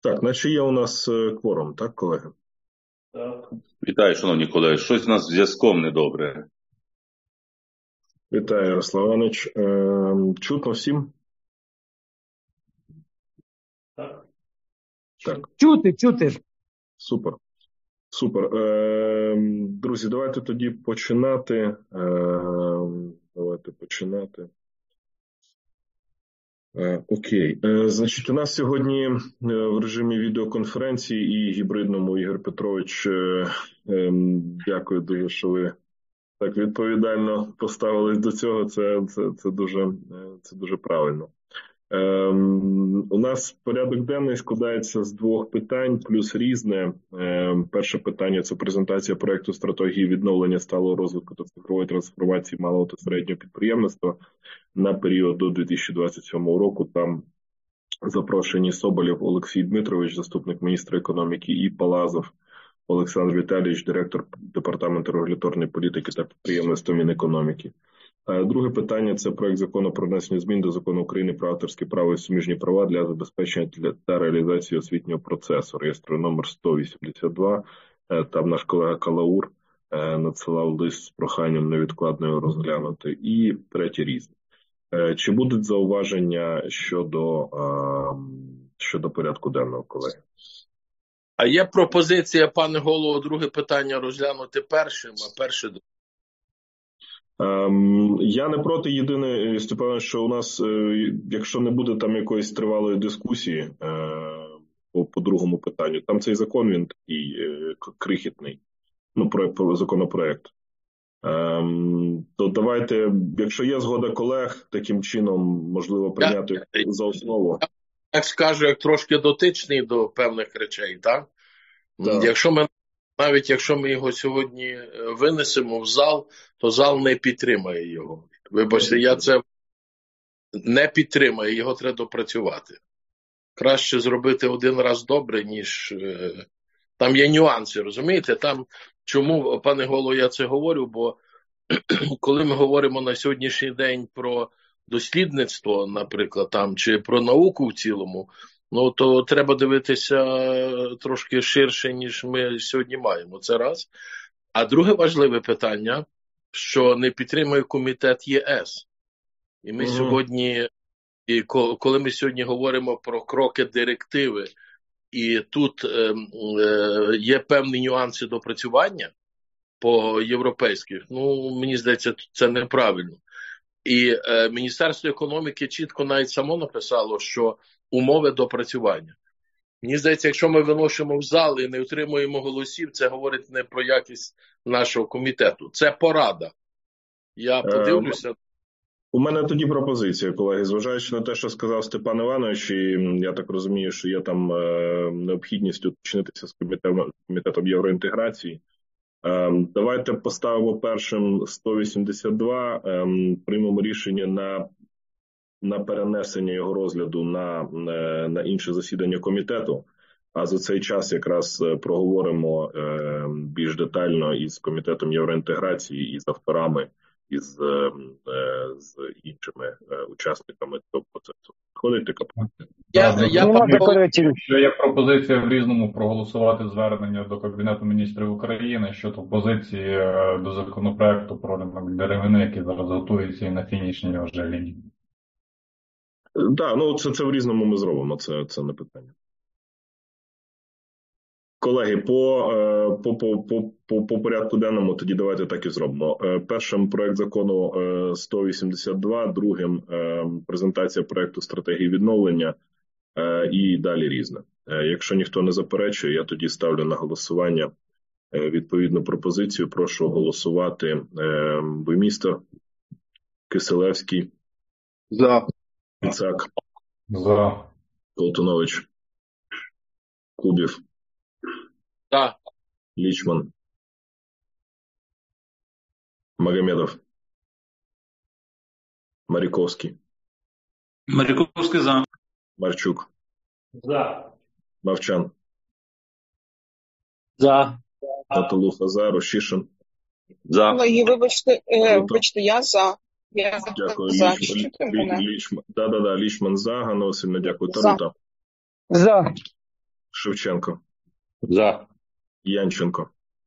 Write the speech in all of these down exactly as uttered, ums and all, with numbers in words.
Так, наче є у нас кворум, так, колеги? Так. Вітаю, шановні колеги. Щось у нас з зв'язком недобре. Вітаю, Ярослав Іванович. Чутно всім? Так. Так. Чути, чути. Супер. Супер. Друзі, давайте тоді починати. Давайте починати. Окей. Значить, у нас сьогодні в режимі відеоконференції і гібридному Ігор Петрович, дякую дуже, що ви так відповідально поставились до цього. Це, це, це, дуже, це дуже правильно. Ем, у нас порядок денний складається з двох питань, плюс різне. Ем, перше питання – це презентація проєкту стратегії відновлення сталого розвитку та цифрової трансформації малого та середнього підприємництва на період до дві тисячі двадцять сьомого року. Там запрошені Соболєв Олексій Дмитрович, заступник міністра економіки, і Палазов Олександр Віталійович, директор департаменту регуляторної політики та підприємництва Мінекономіки. Друге питання – це проект закону про внесення змін до Закону України про авторське право і суміжні права для забезпечення та реалізації освітнього процесу. Реєстровий номер сто вісімдесят два. Там наш колега Калаур надсилав лист з проханням невідкладно його розглянути. І третє – різне. Чи будуть зауваження щодо, щодо порядку денного, колеги? А є пропозиція, пане голово, друге питання розглянути першим, а перше друге. Я не проти. Єдине, Степане, що у нас, якщо не буде там якоїсь тривалої дискусії по, по другому питанню, там цей закон, він такий крихітний, ну, про законопроект. То давайте, якщо є згода колег, таким чином, можливо, прийняти я, за основу. Так скажу, як трошки дотичний до певних речей, так? Так. Якщо ми Навіть якщо ми його сьогодні винесемо в зал, то зал не підтримає його. Вибачте, я це не підтримаю, його треба допрацювати. Краще зробити один раз добре, ніж... Там є нюанси, розумієте? Там, чому, пане голово, я це говорю, бо коли ми говоримо на сьогоднішній день про дослідництво, наприклад, там, чи про науку в цілому, ну, то треба дивитися трошки ширше, ніж ми сьогодні маємо. Це раз. А друге важливе питання, що не підтримує комітет ЄС. І ми mm-hmm. сьогодні, і коли ми сьогодні говоримо про кроки директиви, і тут е, е, є певні нюанси допрацювання по європейських, ну, мені здається, це неправильно. І е, Міністерство економіки чітко навіть само написало, що умови допрацювання. Мені здається, якщо ми виносимо в зал і не отримуємо голосів, це говорить не про якість нашого комітету. Це порада. Я подивлюся. Е, у мене тоді пропозиція, колеги. Зважаючи на те, що сказав Степан Іванович, і я так розумію, що є там е, необхідність уточнитися з комітетом, комітетом євроінтеграції. Е, давайте поставимо першим сто вісімдесят два, е, приймемо рішення на на перенесення його розгляду на, на інше засідання комітету, а за цей час якраз проговоримо е, більш детально із комітетом євроінтеграції, і з авторами, і з, е, з іншими е, учасниками цього процесу. Ходить така я, я, я, що є пропозиція в різному проголосувати звернення до Кабінету міністрів України щодо позиції до законопроекту про ринок деревини, який зараз готується і на фінішній вже лінії. Так, да, ну це, це в різному ми зробимо, це, це не питання. Колеги, по, по, по, по, по порядку денному тоді давайте так і зробимо. Першим проект закону сто вісімдесят два, другим презентація проекту стратегії відновлення і далі різне. Якщо ніхто не заперечує, я тоді ставлю на голосування відповідну пропозицію. Прошу голосувати. Буймістер, Киселевський. За. Іцак. За. Колтунович. Кубів. За. Лічман. Магомедов. Маріковський. Маріковський за. Марчук. За. Мовчан. За. Татулуха за. Рощишин. За. Колеги, вибачте, е, вибачте, я за. Я дякую. За. Лічман. Лічман. Да, да, да. Лічман за. Ганна Васильівна, дякую. Тарута. За. Шевченко. За. Янченко.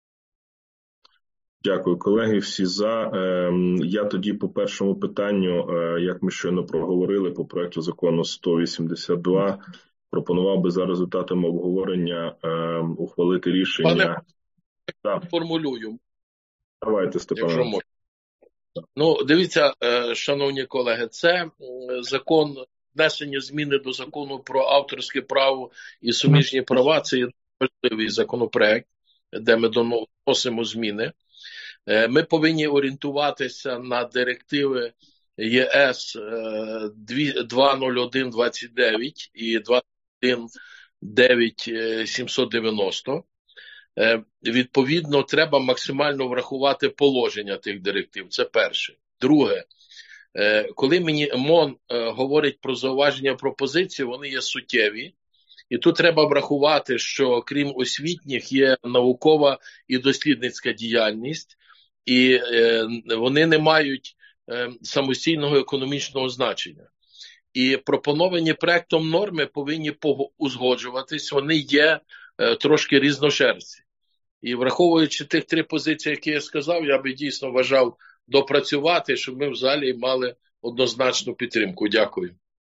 Дякую, колеги. Всі за. Я тоді по першому питанню, як ми щойно проговорили, по проекту закону сто вісімдесят два, пропонував би за результатами обговорення ухвалити рішення. Пане, формулюю. Давайте, Степан. Ну, дивіться, шановні колеги, це закон, внесення зміни до закону про авторське право і суміжні права. Це є важливий законопроект, де ми доносимо зміни. Ми повинні орієнтуватися на директиви ЄС двадцять нуль один двадцять дев'ять і двадцять один дев'ять сімсот дев'яносто. Відповідно, треба максимально врахувати положення тих директив. Це перше. Друге, коли мені МОН говорить про зауваження пропозиції, вони є суттєві. І тут треба врахувати, що крім освітніх є наукова і дослідницька діяльність, і вони не мають самостійного економічного значення. І пропоновані проектом норми повинні узгоджуватись, вони є трошки різношерсті. І враховуючи тих три позиції, які я сказав, я би дійсно вважав допрацювати, щоб ми в залі мали однозначну підтримку. Дякую.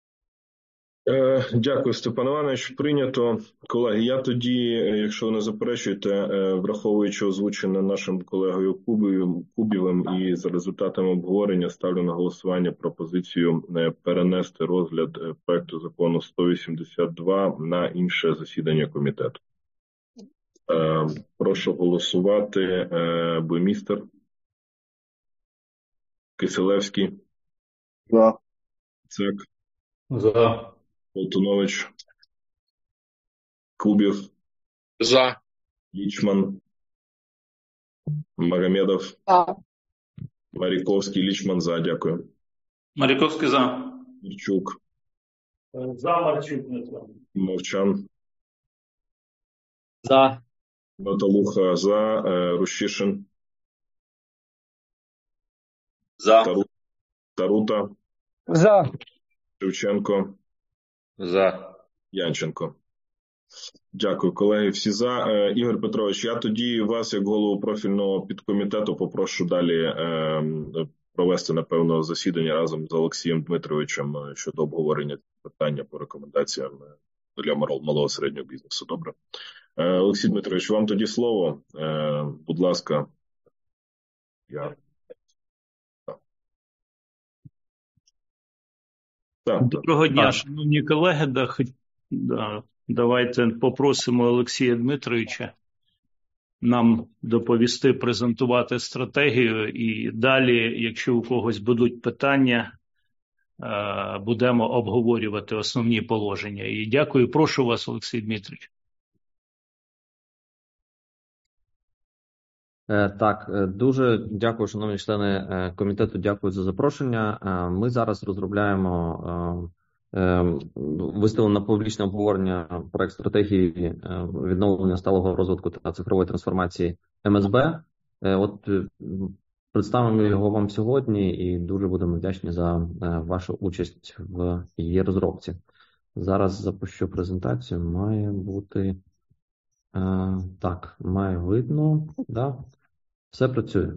Дякую, Степан Іванович. Прийнято. Колеги, я тоді, якщо не заперечуєте, враховуючи озвучене нашим колегою Кубівим і за результатами обговорення, ставлю на голосування пропозицію перенести розгляд проекту закону сто вісімдесят два на інше засідання комітету. Прошу голосувати. Буймістер. Киселевський. За. Цек. За. Колтунович. Кубів. За. Лічман. Магомедов. За. Маріковський. Лічман. За. Дякую. Маріковський за. Марчук. За. Марчук. Мовчан. За. Наталуха. За. Рущишин. За. Тару... Тарута. За. Шевченко. За. Янченко. Дякую, колеги. Всі за. Е, Ігор Петрович, я тоді вас, як голову профільного підкомітету, попрошу далі е, провести, напевно, засідання разом з Олексієм Дмитровичем щодо обговорення питання по рекомендаціям для малого середнього бізнесу. Добре? Е, Олексій Дмитрович, вам тоді слово. Е, будь ласка. Я... Так. Доброго дня, шановні колеги. Да, хоч, да, давайте попросимо Олексія Дмитровича нам доповісти, презентувати стратегію. І далі, якщо у когось будуть питання, будемо обговорювати основні положення. І дякую, прошу вас, Олексій Дмитрович. Так, дуже дякую, шановні члени комітету, дякую за запрошення. Ми зараз розробляємо, виставили на публічне обговорення проект стратегії відновлення сталого розвитку та цифрової трансформації ем ес бе. От представимо його вам сьогодні і дуже будемо вдячні за вашу участь в її розробці. Зараз запущу презентацію, має бути... Так, має видно, да, все працює.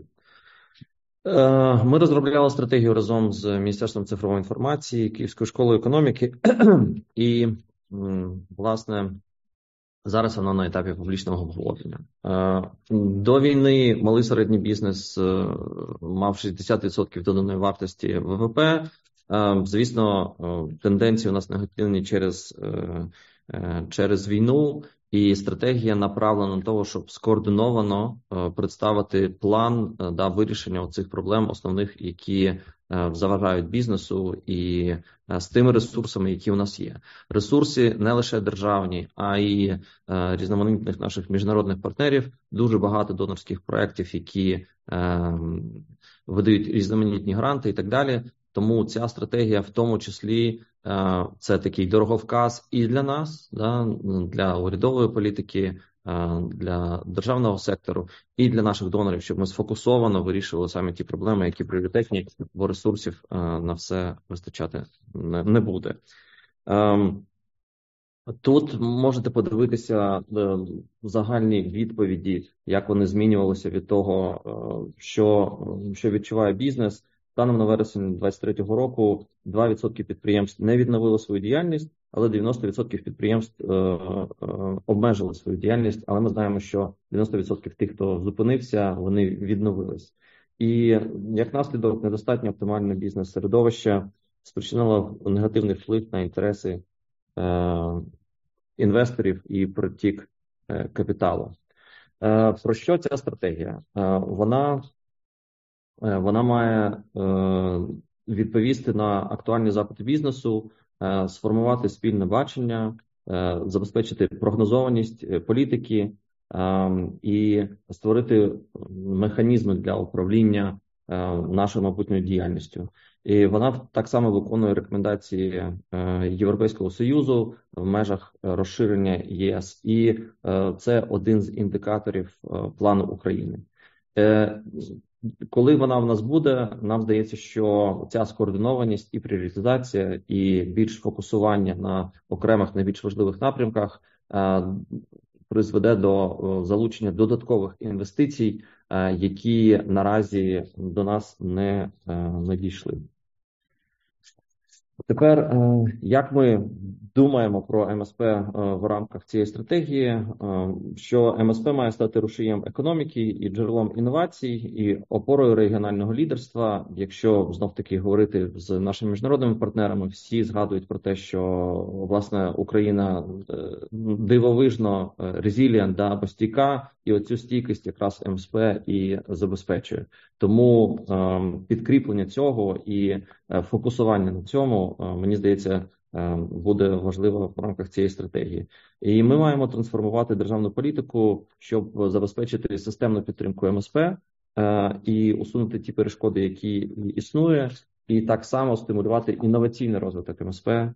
Ми розробляли стратегію разом з Міністерством цифрової інформації, Київською школою економіки, і, власне, зараз воно на етапі публічного обговорення. До війни малий середній бізнес мав шістдесят відсотків доданої вартості ве ве пе. Звісно, тенденції у нас негативні через, через війну. І стратегія направлена на того, щоб скоординовано е, представити план е, да, вирішення цих проблем основних, які е, заважають бізнесу, і е, з тими ресурсами, які у нас є. Ресурси не лише державні, а й е, різноманітних наших міжнародних партнерів. Дуже багато донорських проєктів, які е, видають різноманітні гранти і так далі. Тому ця стратегія в тому числі це такий дороговказ і для нас, да, для урядової політики, для державного сектору і для наших донорів, щоб ми сфокусовано вирішували саме ті проблеми, які пріоритетні, бо ресурсів на все вистачати не буде. Тут можете подивитися загальні відповіді, як вони змінювалися від того, що, що відчуває бізнес. Станом на вересень двадцять третього року два відсотки підприємств не відновили свою діяльність, але дев'яносто відсотків підприємств е, е, обмежили свою діяльність, але ми знаємо, що дев'яносто відсотків тих, хто зупинився, вони відновились. І як наслідок, недостатньо оптимальне бізнес-середовище спричинило негативний вплив на інтереси е, інвесторів і притік е, капіталу. Е, про що ця стратегія? Е, вона Вона має е, відповісти на актуальні запити бізнесу, е, сформувати спільне бачення, е, забезпечити прогнозованість політики е, і створити механізми для управління е, нашою майбутньою діяльністю. І вона так само виконує рекомендації е, Європейського Союзу в межах розширення ЄС. І е, це один з індикаторів е, плану України. Е, Коли вона в нас буде, нам здається, що ця скоординованість і пріоритизація, і більш фокусування на окремих найбільш важливих напрямках е, призведе до залучення додаткових інвестицій, е, які наразі до нас не, е, не дійшли. Тепер, як ми думаємо про ем ес пе в рамках цієї стратегії, що ем ес пе має стати рушієм економіки і джерелом інновацій, і опорою регіонального лідерства. Якщо знов-таки говорити з нашими міжнародними партнерами, всі згадують про те, що, власне, Україна дивовижно резилієнт, да, або стійка, і оцю стійкість якраз ем ес пе і забезпечує. Тому підкріплення цього і фокусування на цьому, мені здається, буде важливо в рамках цієї стратегії. І ми маємо трансформувати державну політику, щоб забезпечити системну підтримку ем ес пе і усунути ті перешкоди, які існує, і так само стимулювати інноваційний розвиток ем ес пе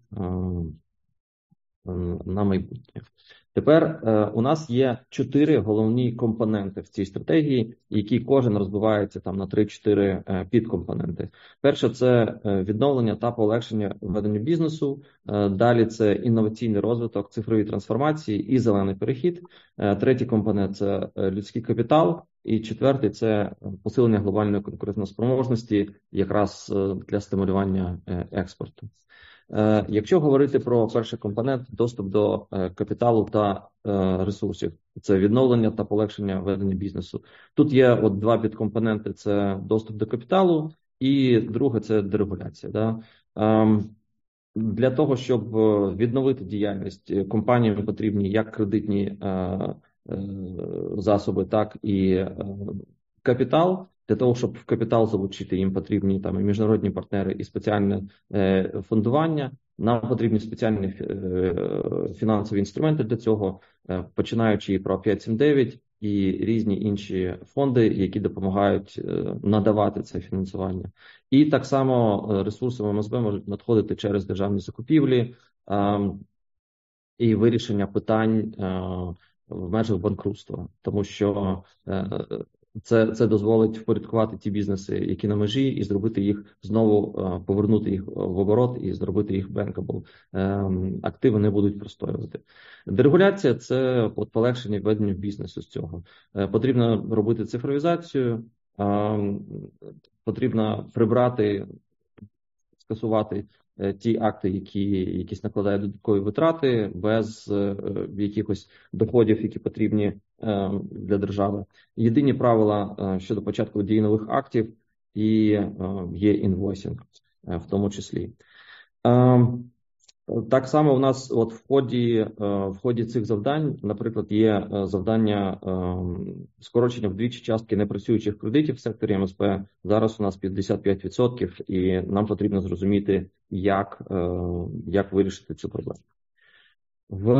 на майбутнє. Тепер е, у нас є чотири головні компоненти в цій стратегії, які кожен розбивається там на три-чотири е, підкомпоненти. Перше – це відновлення та полегшення ведення бізнесу. Е, далі – це інноваційний розвиток, цифрові трансформації і зелений перехід. Е, третій компонент – це людський капітал. І четвертий – це посилення глобальної конкурентоспроможності якраз для стимулювання е, експорту. Якщо говорити про перший компонент, доступ до капіталу та ресурсів, це відновлення та полегшення ведення бізнесу. Тут є от два підкомпоненти: це доступ до капіталу, і друге – це дерегуляція. Да? Для того, щоб відновити діяльність, компаніям потрібні як кредитні засоби, так і капітал. Для того, щоб в капітал залучити, їм потрібні там і міжнародні партнери, і спеціальне е, фондування. Нам потрібні спеціальні е, фінансові інструменти для цього, е, починаючи про п'ять сім дев'ять і різні інші фонди, які допомагають е, надавати це фінансування. І так само ресурси ем ес пе можуть надходити через державні закупівлі е, і вирішення питань е, в межах банкрутства, тому що е, Це, це дозволить впорядкувати ті бізнеси, які на межі, і зробити їх знову, повернути їх в оборот і зробити їх bankable. Активи не будуть простоювати. Дерегуляція – це от полегшення ведення бізнесу з цього. Потрібно робити цифровізацію, потрібно прибрати, скасувати ті акти, які якісь накладають додаткові витрати, без е, якихось доходів, які потрібні е, для держави. Єдині правила е, щодо початку дії нових актів і е, є інвойсинг е, в тому числі. Е, так само у нас от в ході, е, в ході цих завдань, наприклад, є завдання е, скорочення вдвічі частки непрацюючих кредитів в секторі ем ес пе. Зараз у нас п'ятдесят п'ять відсотків, і нам потрібно зрозуміти, як, е, як вирішити цю проблему. В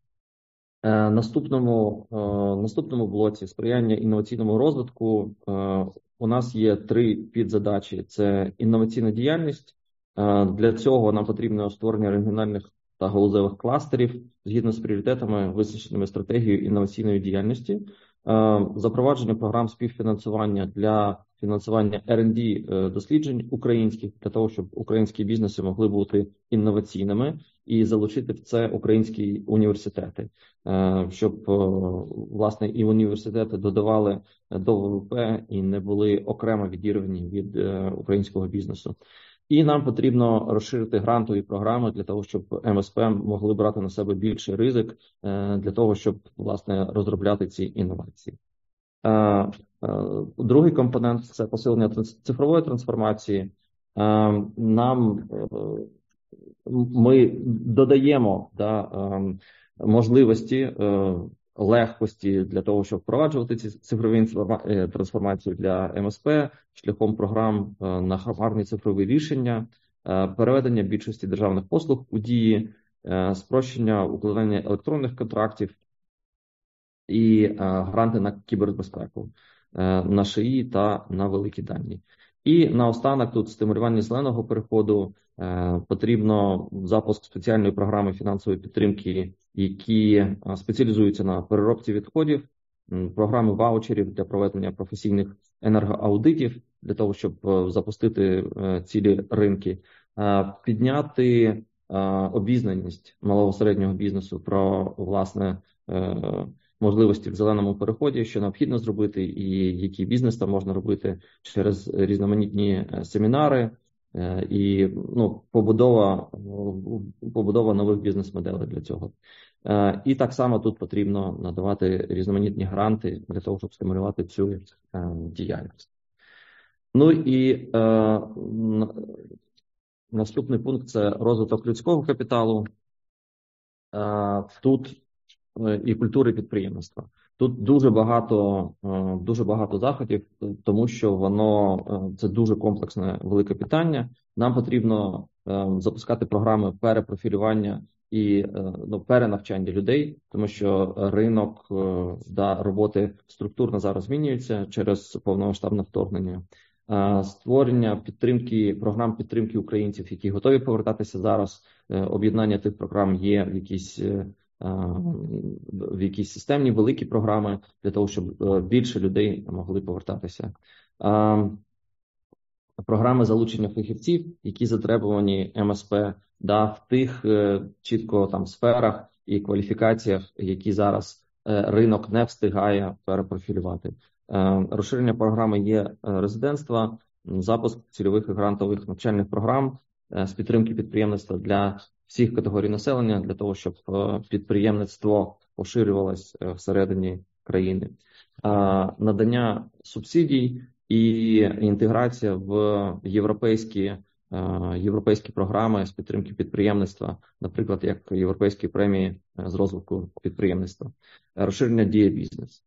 е, наступному, е, наступному блоці сприяння інноваційному розвитку е, у нас є три підзадачі. Це інноваційна діяльність. Для цього нам потрібно створення регіональних та галузевих кластерів згідно з пріоритетами, визначеними стратегією інноваційної діяльності. Запровадження програм співфінансування для фінансування ар енд ді досліджень українських, для того, щоб українські бізнеси могли бути інноваційними і залучити в це українські університети, щоб, власне, і університети додавали до вэ вэ пе і не були окремо відірвані від українського бізнесу. І нам потрібно розширити грантові програми для того, щоб ем ес пе могли брати на себе більший ризик для того, щоб, власне, розробляти ці інновації. Другий компонент – це посилення цифрової трансформації. Нам, ми додаємо да, можливості, легкості для того, щоб впроваджувати ці цифрові трансформації для ем ес пе шляхом програм на хмарні цифрові рішення, переведення більшості державних послуг у дії, спрощення укладання електронних контрактів і гранти на кібербезпеку, на ШІ та на великі дані. І наостанок тут стимулювання зеленого переходу, потрібно запуск спеціальної програми фінансової підтримки, які спеціалізуються на переробці відходів, програми ваучерів для проведення професійних енергоаудитів, для того, щоб запустити цілі ринки, підняти обізнаність малого середнього бізнесу про, власне, можливості в зеленому переході, що необхідно зробити, і який бізнес там можна робити через різноманітні семінари і ну, побудова, побудова нових бізнес-моделей для цього. І так само тут потрібно надавати різноманітні гранти для того, щоб стимулювати цю діяльність. Ну і е, наступний пункт – це розвиток людського капіталу. Е, тут і культури підприємництва. Тут дуже багато, дуже багато заходів, тому що воно це дуже комплексне велике питання. Нам потрібно запускати програми перепрофілювання і ну, перенавчання людей, тому що ринок да, роботи структурно зараз змінюється через повномасштабне вторгнення. Створення підтримки, програм підтримки українців, які готові повертатися зараз. Об'єднання тих програм є в якійсь в якісь системні великі програми для того, щоб більше людей могли повертатися. Програми залучення фахівців, які затребувані ем ес пе, да, в тих чітко там сферах і кваліфікаціях, які зараз ринок не встигає перепрофілювати. Розширення програми є резидентства, запуск цільових і грантових навчальних програм з підтримки підприємництва для всіх категорій населення, для того, щоб підприємництво поширювалось всередині країни. Надання субсидій і інтеграція в європейські, європейські програми з підтримки підприємництва, наприклад, як європейські премії з розвитку підприємництва. Розширення дія бізнес.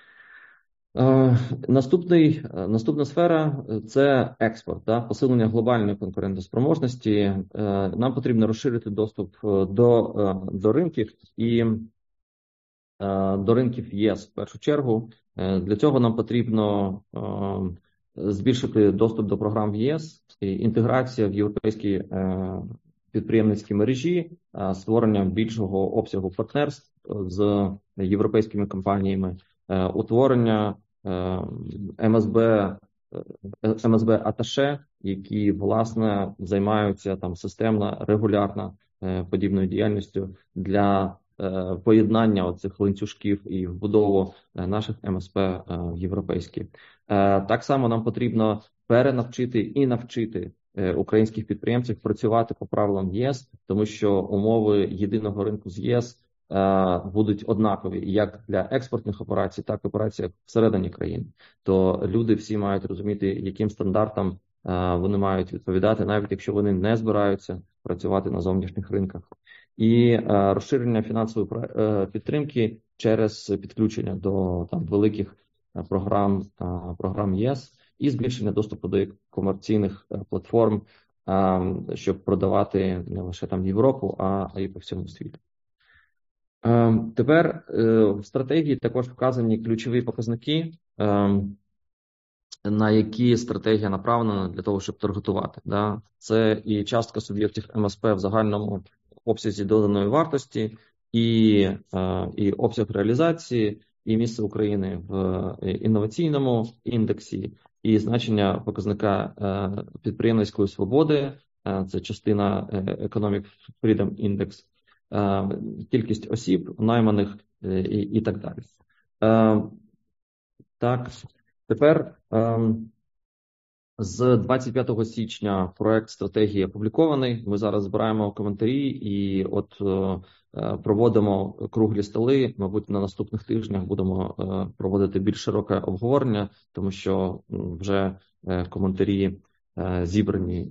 Наступний, наступна сфера – це експорт, да, посилення глобальної конкурентоспроможності. Нам потрібно розширити доступ до, до ринків і до ринків ЄС в першу чергу. Для цього нам потрібно збільшити доступ до програм в ЄС, інтеграція в європейські підприємницькі мережі, створення більшого обсягу партнерств з європейськими компаніями, утворення ем ес бе, ем ес бе-аташе, які, власне, займаються там системно, регулярно подібною діяльністю для поєднання оцих ланцюжків і вбудову наших ем ес пе європейські. Так само нам потрібно перенавчити і навчити українських підприємців працювати по правилам ЄС, тому що умови єдиного ринку з ЄС будуть однакові як для експортних операцій, так і операцій всередині країни. То люди всі мають розуміти, яким стандартам вони мають відповідати, навіть якщо вони не збираються працювати на зовнішніх ринках. І розширення фінансової підтримки через підключення до там великих програм, програм ЄС і збільшення доступу до комерційних платформ, щоб продавати не лише там Європу, а і по всьому світу. Тепер в стратегії також вказані ключові показники, на які стратегія направлена для того, щоб таргетувати. Да? Це і частка суб'єктів ем ес пе в загальному обсязі доданої вартості, і, і обсяг реалізації, і місце України в інноваційному індексі, і значення показника підприємницької свободи, це частина Economic Freedom Index, кількість осіб, найманих і, і так далі. Так, тепер з двадцять п'ятого січня проект стратегії опублікований. Ми зараз збираємо коментарі і от проводимо круглі столи. Мабуть, на наступних тижнях будемо проводити більш широке обговорення, тому що вже коментарі зібрані.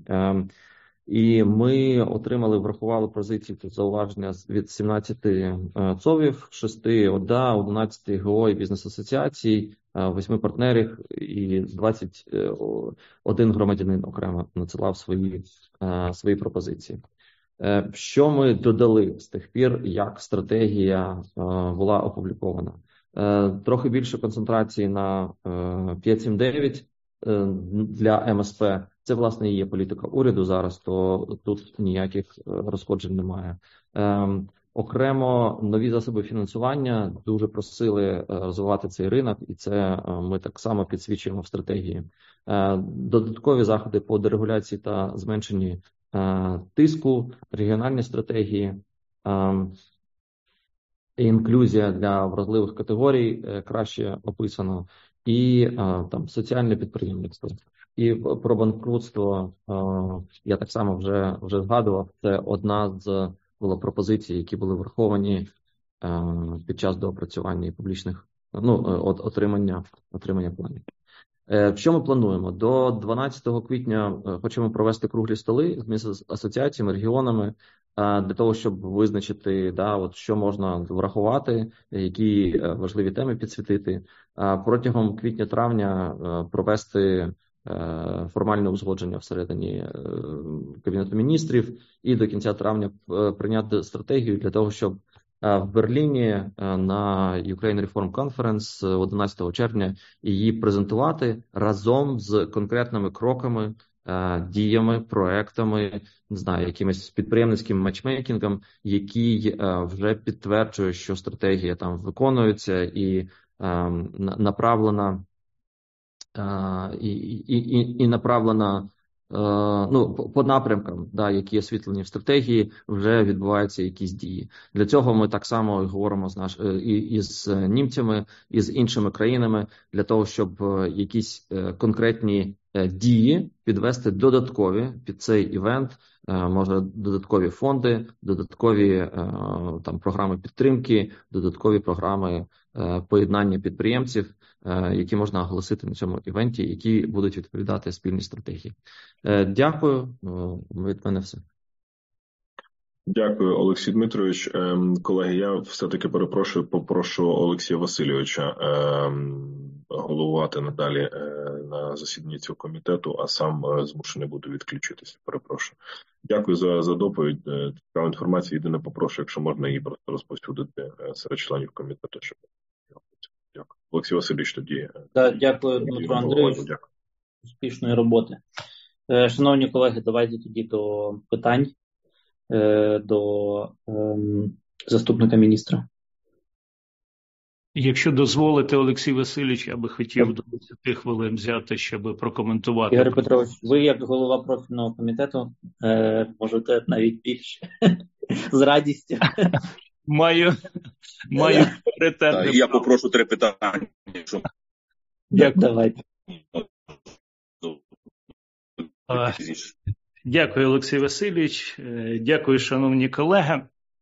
І ми отримали, врахували позиції та зауваження від сімнадцяти ЦОВів, шести ОДА, одинадцяти ГО і бізнес-асоціацій, восьми партнерів і двадцять один громадянин окремо надсилав свої, свої пропозиції. Що ми додали з тих пір, як стратегія була опублікована? Трохи більше концентрації на п'ять сім дев'ять для ем ес пе. Це, власне, і є політика уряду зараз, то тут ніяких розходжень немає. Ем, окремо нові засоби фінансування дуже просили розвивати цей ринок, і це ми так само підсвічуємо в стратегії. Е, додаткові заходи по дерегуляції та зменшенні е, тиску, регіональні стратегії, е, інклюзія для вразливих категорій е, краще описано, і е, там соціальне підприємництво. І про банкрутство я так само вже вже згадував. Це одна з була пропозицій, які були враховані під час доопрацювання і публічних ну отримання отримання планів. Що ми плануємо? До дванадцятого квітня хочемо провести круглі столи з асоціаціями, регіонами, для того, щоб визначити, да, от що можна врахувати, які важливі теми підсвітити. Протягом квітня-травня провести формальне узгодження всередині Кабінету міністрів і до кінця травня прийняти стратегію для того, щоб в Берліні на Ukraine Reform Conference одинадцятого червня її презентувати разом з конкретними кроками, діями, проектами, не знаю, якимось підприємницьким матчмейкінгом, який вже підтверджує, що стратегія там виконується і направлена І, і, і, і направлена ну, по, по напрямкам, да, які освітлені в стратегії, вже відбуваються якісь дії. Для цього ми так само говоримо з наш, і, і з німцями, і з іншими країнами, для того, щоб якісь конкретні дії підвести додаткові під цей івент, може додаткові фонди, додаткові там програми підтримки, додаткові програми поєднання підприємців, які можна оголосити на цьому івенті, які будуть відповідати спільній стратегії. Дякую. Від мене все. Дякую, Олексій Дмитрович. Колеги, я все-таки перепрошую, попрошу Олексія Васильовича головувати надалі на засіданні цього комітету, а сам змушений буду відключитися. Перепрошую. Дякую за, за доповідь. Цікава інформація. Єдине попрошу, якщо можна її просто розповсюдити серед членів комітету. Щоб... Дякую. Олексій Васильович, тоді. Да, дякую, Дмитро Андрійович. Успішної роботи. Шановні колеги, давайте тоді до питань до ем, заступника міністра. Якщо дозволите, Олексій Васильович, я би хотів до десяти хвилин взяти, щоб прокоментувати. Ігор Петрович, ви як голова профільного комітету е, можете навіть більше з радістю. Маю, маю пріоритетне. Я попрошу три питання. Дякую. Давайте. Дякую, Олексій Васильович. Дякую, шановні колеги.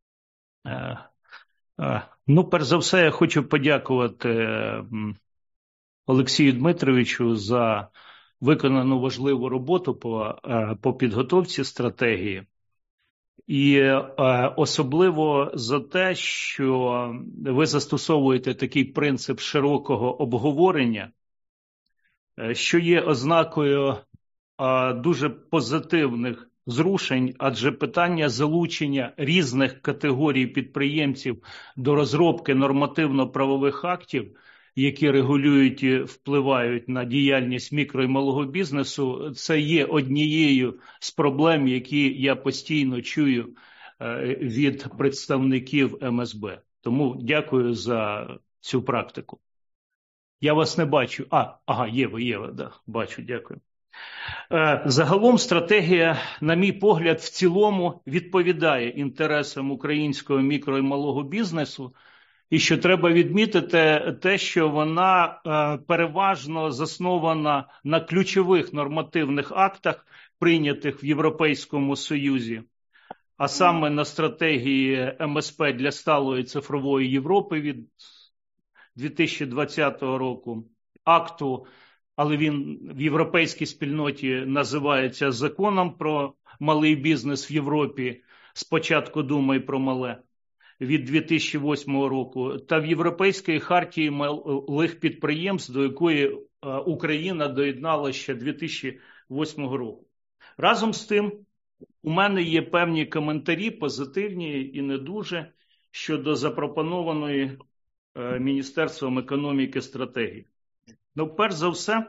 Ну, перш за все, я хочу подякувати Олексію Дмитровичу за виконану важливу роботу по, по підготовці стратегії. І особливо за те, що ви застосовуєте такий принцип широкого обговорення, що є ознакою дуже позитивних зрушень, адже питання залучення різних категорій підприємців до розробки нормативно-правових актів, які регулюють і впливають на діяльність мікро і малого бізнесу, це є однією з проблем, які я постійно чую від представників ем ес бе. Тому дякую за цю практику? Я вас не бачу. А, ага, є ви, є ви, да, бачу, дякую. Загалом стратегія, на мій погляд, в цілому відповідає інтересам українського мікро і малого бізнесу. І що треба відмітити те, що вона переважно заснована на ключових нормативних актах, прийнятих в Європейському Союзі, а саме на стратегії ем ес пе для сталої цифрової Європи від дві тисячі двадцятого року, акту, але він в європейській спільноті називається Законом про малий бізнес в Європі, спочатку думай про мале, від дві тисячі восьмого року, та в Європейській хартії малих підприємств, до якої Україна доєднала ще дві тисячі восьмого року. Разом з тим, у мене є певні коментарі, позитивні і не дуже, щодо запропонованої Міністерством економіки стратегії. Ну, перш за все,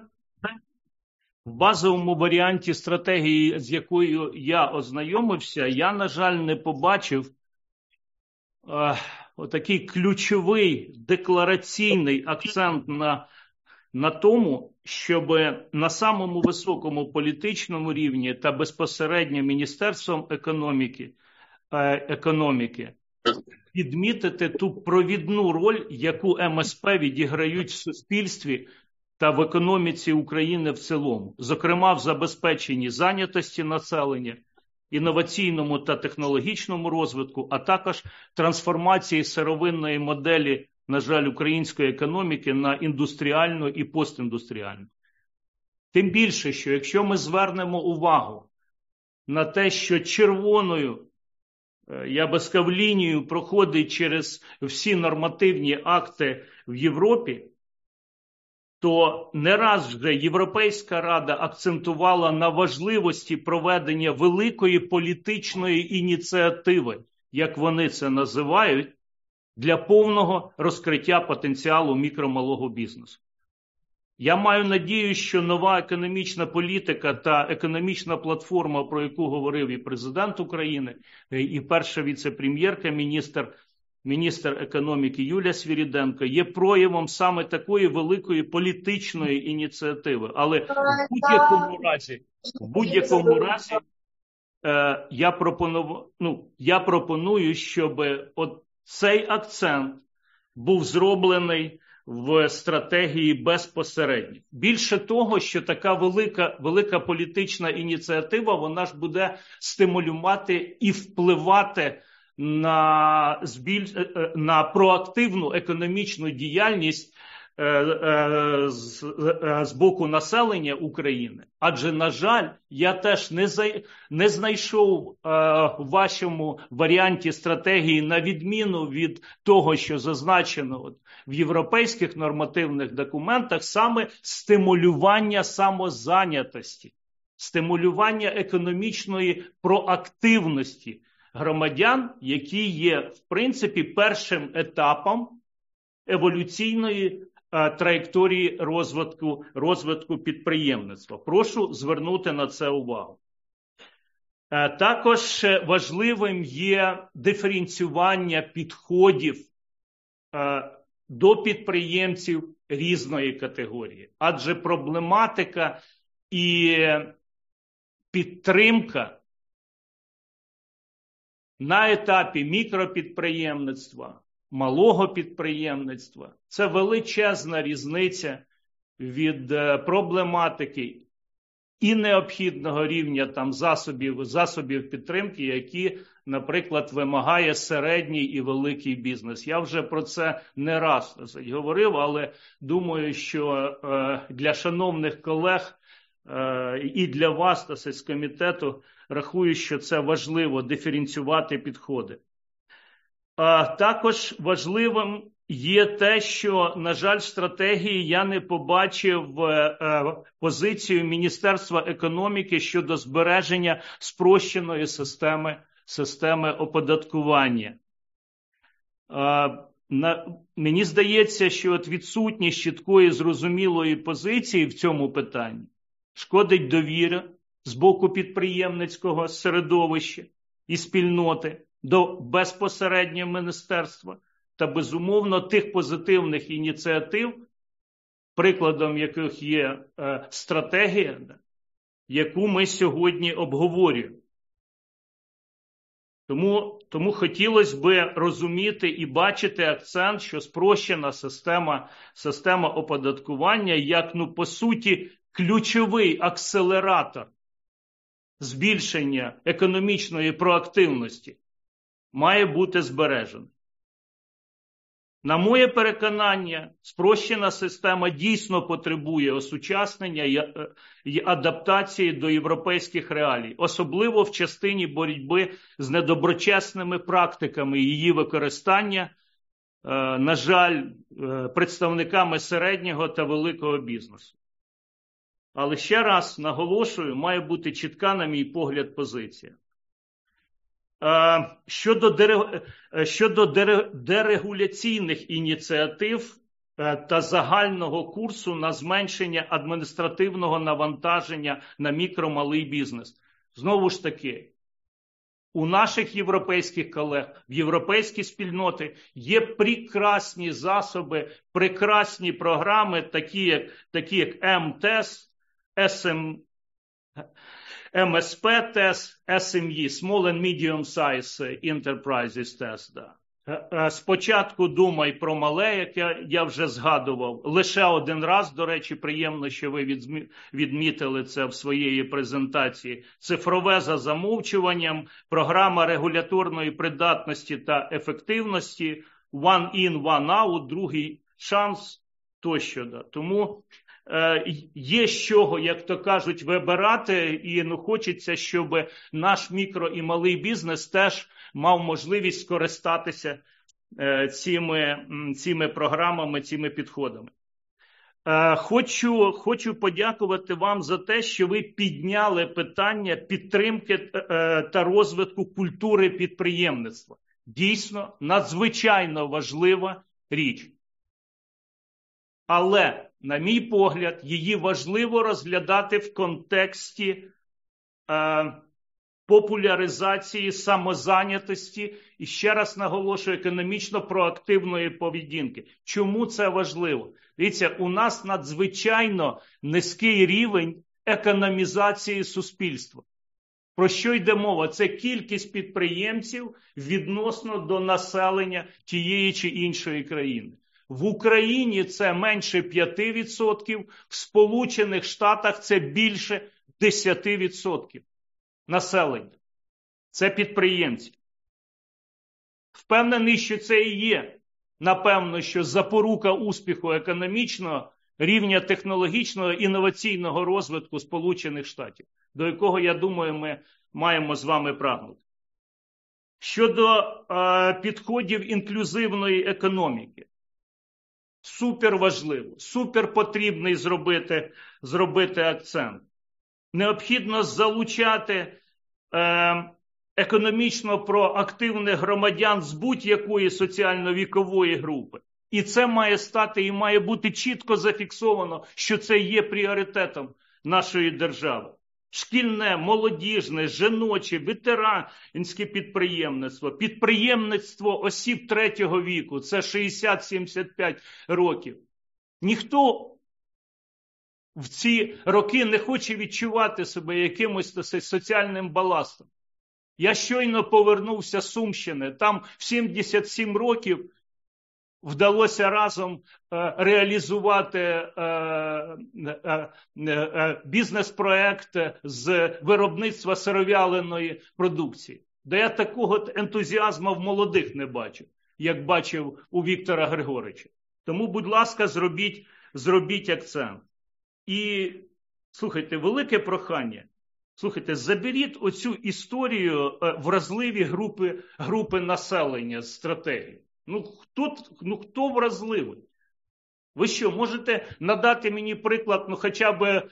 в базовому варіанті стратегії, з якою я ознайомився, я, на жаль, не побачив е, отакий ключовий деклараційний акцент на, на тому, щоб на самому високому політичному рівні та безпосередньо Міністерством економіки, е, економіки відмітити ту провідну роль, яку ем ес пе відіграють в суспільстві та в економіці України в цілому, зокрема в забезпеченні зайнятості населення, інноваційному та технологічному розвитку, а також трансформації сировинної моделі, на жаль, української економіки на індустріальну і постіндустріальну. Тим більше, що якщо ми звернемо увагу на те, що червоною, я би сказав, лінією проходить через всі нормативні акти в Європі, то не раз вже Європейська Рада акцентувала на важливості проведення великої політичної ініціативи, як вони це називають, для повного розкриття потенціалу мікро-малого бізнесу. Я маю надію, що нова економічна політика та економічна платформа, про яку говорив і президент України, і перша віце-прем'єрка, міністр, міністр економіки Юлія Свириденко, є проявом саме такої великої політичної ініціативи. Але в будь-якому разі, в будь-якому разі е, я, пропонував, ну, я пропоную, щоб от цей акцент був зроблений в стратегії безпосередньо. Більше того, що така велика, велика політична ініціатива, вона ж буде стимулювати і впливати на, збіль... на проактивну економічну діяльність е, е, з, е, з боку населення України. Адже, на жаль, я теж не, за... не знайшов е, в вашому варіанті стратегії, на відміну від того, що зазначено от, в європейських нормативних документах, саме стимулювання самозайнятості, стимулювання економічної проактивності громадян, які є, в принципі, першим етапом еволюційної е, траєкторії розвитку, розвитку підприємництва. Прошу звернути на це увагу. Е, також важливим є диференціювання підходів е, до підприємців різної категорії. Адже проблематика і підтримка на етапі мікропідприємництва, малого підприємництва – це величезна різниця від проблематики і необхідного рівня там засобів, засобів підтримки, які, наприклад, вимагає середній і великий бізнес. Я вже про це не раз говорив, але думаю, що е, для шановних колег е, і для вас, та з комітету, рахую, що це важливо диференціювати підходи. А також важливим є те, що, на жаль, в стратегії я не побачив е, позицію Міністерства економіки щодо збереження спрощеної системи, системи оподаткування. Е, на, мені здається, що от відсутність чіткої зрозумілої позиції в цьому питанні шкодить довірі з боку підприємницького середовища і спільноти до безпосереднього міністерства, та, безумовно, тих позитивних ініціатив, прикладом яких є е, стратегія, яку ми сьогодні обговорюємо. Тому, тому хотілося б розуміти і бачити акцент, що спрощена система, система оподаткування як, ну, по суті, ключовий акселератор збільшення економічної проактивності має бути збережена. На моє переконання, спрощена система дійсно потребує осучаснення і адаптації до європейських реалій, особливо в частині боротьби з недоброчесними практиками її використання, на жаль, представниками середнього та великого бізнесу. Але ще раз наголошую, має бути чітка, на мій погляд, позиція. Щодо, дерег... Щодо дерегуляційних ініціатив та загального курсу на зменшення адміністративного навантаження на мікро, малий бізнес. Знову ж таки, у наших європейських колег, в європейській спільноті є прекрасні засоби, прекрасні програми, такі як, такі як ем тест, ес ем, ем ес пі тест, ес ем і, Small and Medium Size Enterprises Test. Да. Спочатку думай про мале, як я, я вже згадував. Лише один раз, до речі, приємно, що ви відмітили це в своєї презентації. Цифрове за замовчуванням, програма регуляторної придатності та ефективності, one in, one out, другий шанс тощо. Да. Тому е, є з чого, як то кажуть, вибирати, і ну, хочеться, щоб наш мікро і малий бізнес теж мав можливість скористатися е, цими, цими програмами, цими підходами. Е, хочу, хочу подякувати вам за те, що ви підняли питання підтримки е, та розвитку культури підприємництва. Дійсно, надзвичайно важлива річ. Але, на мій погляд, її важливо розглядати в контексті е, популяризації самозайнятості і, ще раз наголошую, економічно проактивної поведінки. Чому це важливо? Дивіться, у нас надзвичайно низький рівень економізації суспільства. Про що йде мова? Це кількість підприємців відносно до населення тієї чи іншої країни. В Україні це менше п'ять відсотків, в Сполучених Штатах це більше десять відсотків населення. Це підприємці. Впевнений, що це і є, напевно, що запорука успіху економічного, рівня технологічного, інноваційного розвитку Сполучених Штатів, до якого, я думаю, ми маємо з вами прагнути. Щодо е, підходів інклюзивної економіки. Супер важливо, супер потрібний зробити, зробити акцент. Необхідно залучати е, економічно проактивних громадян з будь-якої соціально-вікової групи. І це має стати і має бути чітко зафіксовано, що це є пріоритетом нашої держави. Шкільне, молодіжне, жіноче, ветеранське підприємництво, підприємництво осіб третього віку, це шістдесят сімдесят п'ять років. Ніхто в ці роки не хоче відчувати себе якимось соціальним баластом. Я щойно повернувся з Сумщини, там в сімдесят сім років вдалося разом е, реалізувати е, е, е, бізнес-проект з виробництва сиров'яленої продукції. Де я такого ентузіазму в молодих не бачив, як бачив у Віктора Григоровича. Тому, будь ласка, зробіть, зробіть акцент. І, слухайте, велике прохання. Слухайте, заберіть оцю історію е, вразливі групи, групи населення з стратегії. Ну хто, ну, хто вразливий? Ви що, можете надати мені приклад, ну, хоча б, е,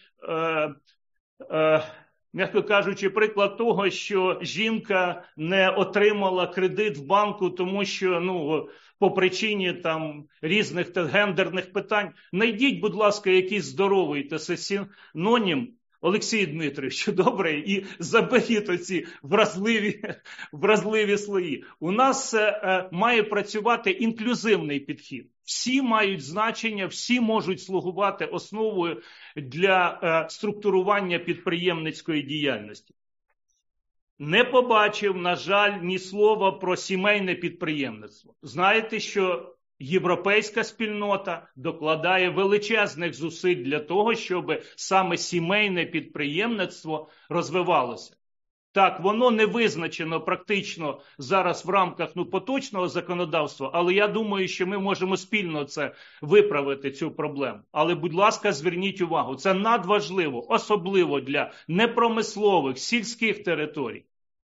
е, м'яко кажучи, приклад того, що жінка не отримала кредит в банку, тому що, ну, по причині там різних гендерних питань. Найдіть, будь ласка, якийсь здоровий та синонім Олексій Дмитрович, добре, і заберіть оці вразливі, вразливі слої. У нас е, має працювати інклюзивний підхід. Всі мають значення, всі можуть слугувати основою для е, структурування підприємницької діяльності. Не побачив, на жаль, ні слова про сімейне підприємництво. Знаєте, що європейська спільнота докладає величезних зусиль для того, щоб саме сімейне підприємництво розвивалося. Так, воно не визначено практично зараз в рамках ну, поточного законодавства, але я думаю, що ми можемо спільно це виправити, цю проблему. Але, будь ласка, зверніть увагу, це надважливо, особливо для непромислових, сільських територій.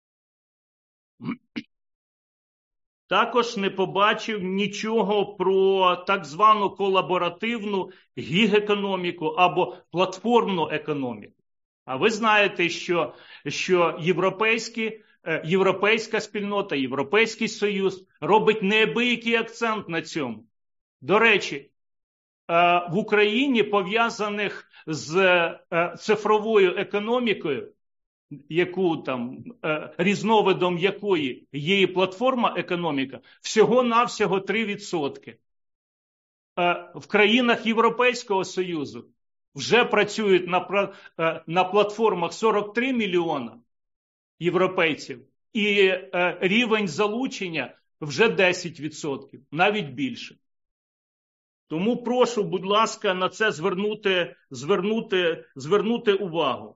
Також не побачив нічого про так звану колаборативну гіг-економіку або платформну економіку. А ви знаєте, що, що європейські, європейська спільнота, Європейський Союз робить неабиякий акцент на цьому. До речі, в Україні, пов'язаних з цифровою економікою, яку там різновидом якої є і платформа економіка, всього-навсього три відсотки. В країнах Європейського Союзу вже працюють на, на платформах сорок три мільйона європейців, і рівень залучення вже десять відсотків, навіть більше. Тому прошу, будь ласка, на це звернути, звернути, звернути увагу.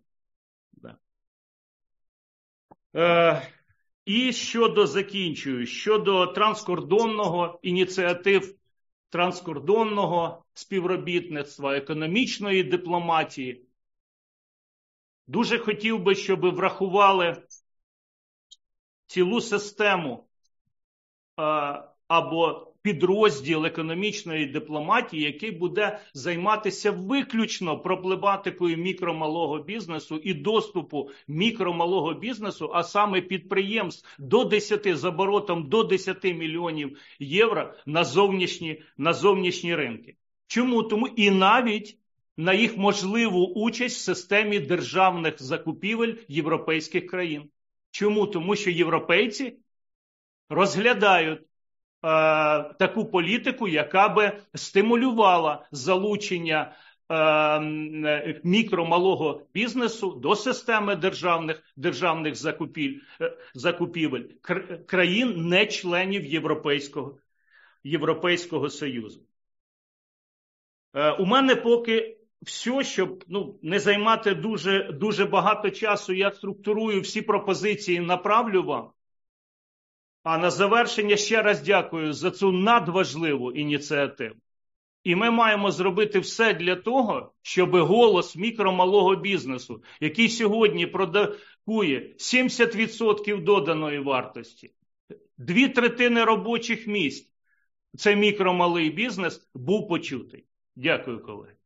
Е, і щодо, закінчую, щодо транскордонного ініціатив, транскордонного співробітництва, економічної дипломатії. Дуже хотів би, щоб врахували цілу систему е, або підрозділ економічної дипломатії, який буде займатися виключно проблематикою мікро-малого бізнесу і доступу мікро-малого бізнесу, а саме підприємств до десяти, з оборотом до десяти мільйонів євро на зовнішні, на зовнішні ринки. Чому? Тому і навіть на їх можливу участь в системі державних закупівель європейських країн. Чому? Тому що європейці розглядають таку політику, яка би стимулювала залучення е, мікро-малого бізнесу до системи державних, державних закупіль, е, закупівель країн, не членів Європейського, Європейського Союзу. Е, у мене поки все, щоб ну, не займати дуже, дуже багато часу, я структурую всі пропозиції, направлю вам. А на завершення ще раз дякую за цю надважливу ініціативу. І ми маємо зробити все для того, щоб голос мікро-малого бізнесу, який сьогодні продукує сімдесят відсотків доданої вартості, дві третини робочих місць, це мікро-малий бізнес, був почутий. Дякую, колеги.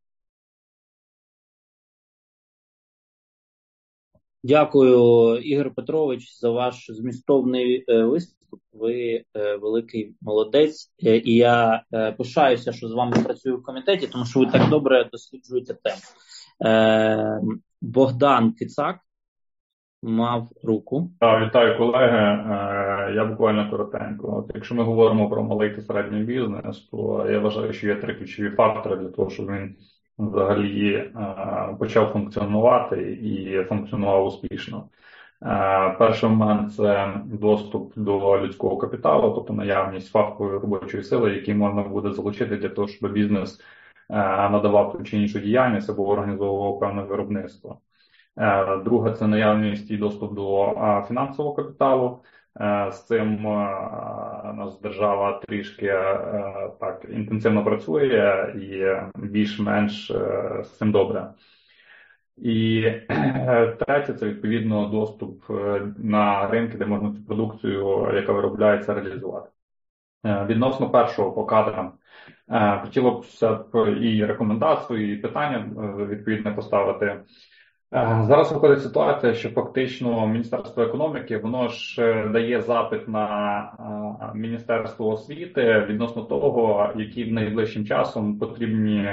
Дякую, Ігор Петрович, за ваш змістовний е, виступ. Ви е, великий молодець. Е, і я е, пишаюся, що з вами працюю в комітеті, тому що ви так добре досліджуєте тему. Е, Богдан Кицак мав руку. Так, вітаю, колеги. Е, я буквально коротенько. От якщо ми говоримо про малий та середній бізнес, то я вважаю, що є три ключові фактори для того, щоб він взагалі е, почав функціонувати і функціонував успішно. Е, перший момент – це доступ до людського капіталу, тобто наявність фахової робочої сили, який можна буде залучити для того, щоб бізнес е, надавав ту чи іншу діяльність або організовував певне виробництво. Е, друге – це наявність і доступ до е, фінансового капіталу. З цим нас держава трішки так інтенсивно працює і більш-менш з цим добре. І третє – це відповідно доступ на ринки, де можна цю продукцію, яка виробляється, реалізувати. Відносно першого по кадрам, хотілося б і рекомендацію, і питання відповідне поставити. Зараз виходить ситуація, що фактично Міністерство економіки, воно ж дає запит на Міністерство освіти відносно того, які найближчим часом потрібні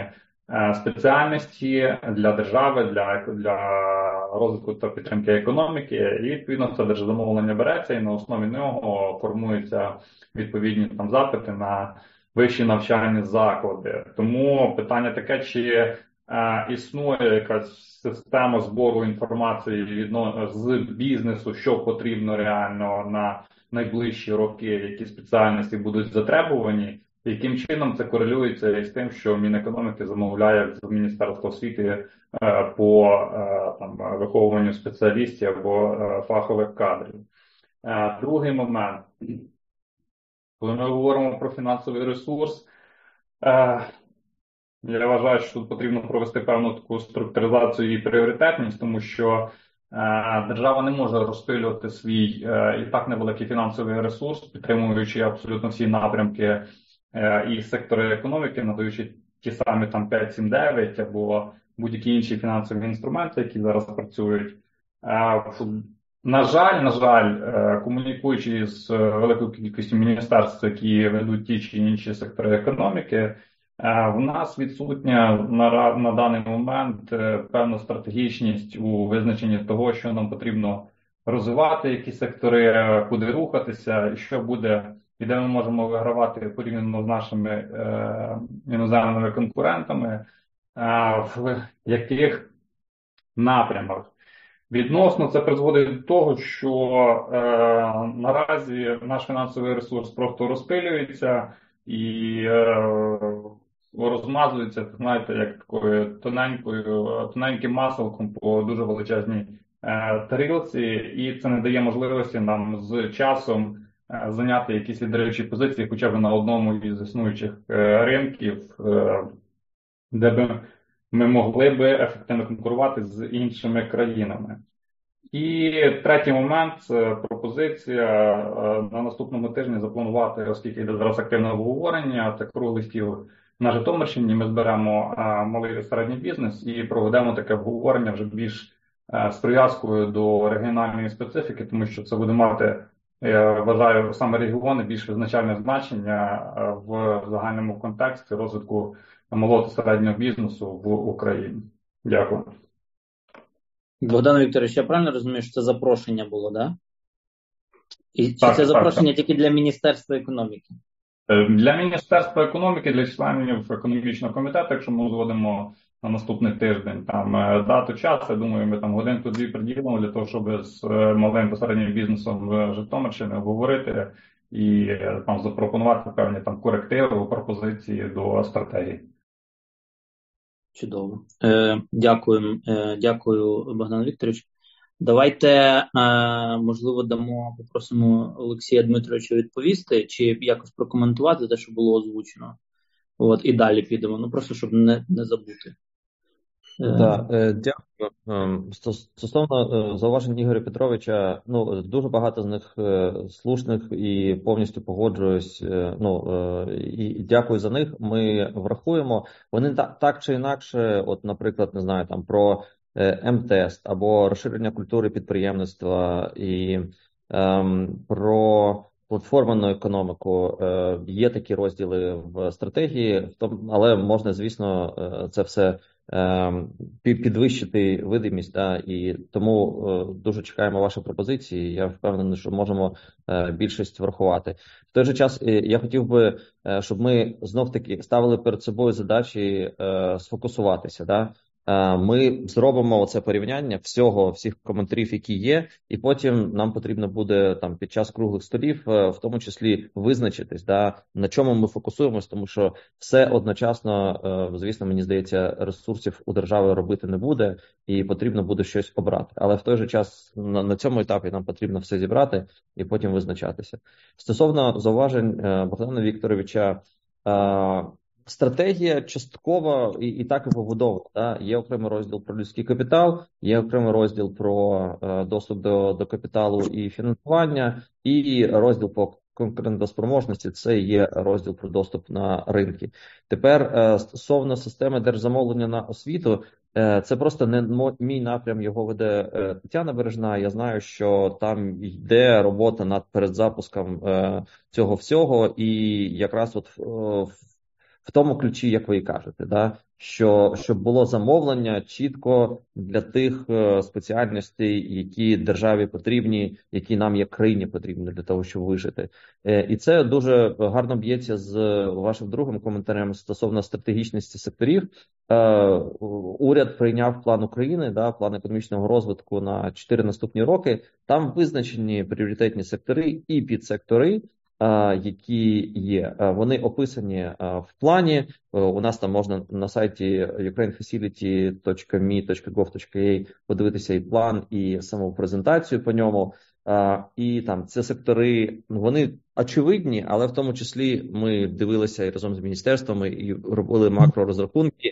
спеціальності для держави, для, для розвитку та підтримки економіки. І відповідно це держзамовлення береться, і на основі нього формуються відповідні там запити на вищі навчальні заклади. Тому питання таке, чи е, існує якась система збору інформації відно з бізнесу, що потрібно реально на найближчі роки, які спеціальності будуть затребувані, яким чином це корелюється із тим, що Мінекономіки замовляє в Міністерство освіти е, по е, там, виховуванню спеціалістів або е, фахових кадрів. Е, другий момент. Коли ми говоримо про фінансовий ресурс, е, я вважаю, що тут потрібно провести певну таку структуризацію і пріоритетність, тому що е, держава не може розпилювати свій е, і так невеликий фінансовий ресурс, підтримуючи абсолютно всі напрямки е, і сектори економіки, надаючи ті самі там п'ять, сім, дев'ять або будь-які інші фінансові інструменти, які зараз працюють. Е, На жаль, на жаль, комунікуючи з великою кількістю міністерств, які ведуть ті чи інші сектори економіки, в нас відсутня на, на даний момент певна стратегічність у визначенні того, що нам потрібно розвивати, які сектори, куди рухатися, і що буде, і де ми можемо вигравати порівняно з нашими е, іноземними конкурентами, е, в яких напрямах. Відносно це призводить до того, що е, наразі наш фінансовий ресурс просто розпилюється і е, розмазується, знаєте, як такою тоненькою, тоненьким маселком по дуже величезній е, тарілці, і це не дає можливості нам з часом е, зайняти якісь лідируючі позиції, хоча б на одному із існуючих е, ринків, е, де б ми могли би ефективно конкурувати з іншими країнами. І третій момент – це пропозиція на наступному тижні запланувати, оскільки йде зараз активне обговорення, це круглий стіл на Житомирщині. Ми зберемо малий і середній бізнес і проведемо таке обговорення вже більш з прив'язкою до регіональної специфіки, тому що це буде мати, я вважаю, саме регіони більш визначальне значення в загальному контексті розвитку малого та середнього бізнесу в Україні. Дякую. Богдан Вікторович, я правильно розумію, що це запрошення було, да? І чи так, це запрошення так, так. тільки для Міністерства економіки? Для Міністерства економіки, для членів економічного комітету, якщо ми узгодимо на наступний тиждень там дату, час, я думаю, ми там годинку-дві приділимо для того, щоб з малим та середнім бізнесом в Житомирщині обговорити і там запропонувати певні там корективи, пропозиції до стратегії. Чудово. Е, дякую, е, дякую, Богдан Вікторович. Давайте, е, можливо, дамо, попросимо Олексія Дмитровича відповісти, чи якось прокоментувати те, що було озвучено. От, і далі підемо, ну просто, щоб не, не забути. Так, е, дякую. Стосовно зауважень Ігоря Петровича, ну, дуже багато з них слушних і повністю погоджуюсь, ну, і дякую за них, ми врахуємо. Вони так, так чи інакше, от, наприклад, не знаю, там, про М-тест або розширення культури підприємництва і ем, про платформенну економіку, е, є такі розділи в стратегії, але можна, звісно, це все підвищити видимість, да, і тому дуже чекаємо ваші пропозиції. Я впевнений, що можемо більшість врахувати. В той же час я хотів би, щоб ми знов-таки ставили перед собою задачі сфокусуватися, да. Ми зробимо оце порівняння всього, всіх коментарів, які є, і потім нам потрібно буде там під час круглих столів, в тому числі, визначитись, да, на чому ми фокусуємось, тому що все одночасно, звісно, мені здається, ресурсів у держави робити не буде, і потрібно буде щось обрати. Але в той же час на, на цьому етапі нам потрібно все зібрати і потім визначатися. Стосовно зауважень Богдана Вікторовича, стратегія частково і, і так і побудована. Да? Є окремий розділ про людський капітал, є окремий розділ про е, доступ до, до капіталу і фінансування, і розділ по конкурентоспроможності – це є розділ про доступ на ринки. Тепер е, стосовно системи держзамовлення на освіту, е, це просто не мій напрям, його веде е, Тетяна Бережна. Я знаю, що там йде робота над передзапуском е, цього всього, і якраз от в в тому ключі, як ви і кажете, да? що, щоб було замовлення чітко для тих е, спеціальностей, які державі потрібні, які нам як країні потрібні для того, щоб вижити. Е, і це дуже гарно б'ється з вашим другим коментарем стосовно стратегічності секторів. Е, уряд прийняв план України, да, план економічного розвитку на чотири наступні роки. Там визначені пріоритетні сектори і підсектори, які є. Вони описані в плані. У нас там можна на сайті ukraine facility точка ем і точка гов точка ей ю подивитися і план, і саму презентацію по ньому. І там ці сектори, вони очевидні, але в тому числі ми дивилися і разом з міністерствами і робили макророзрахунки,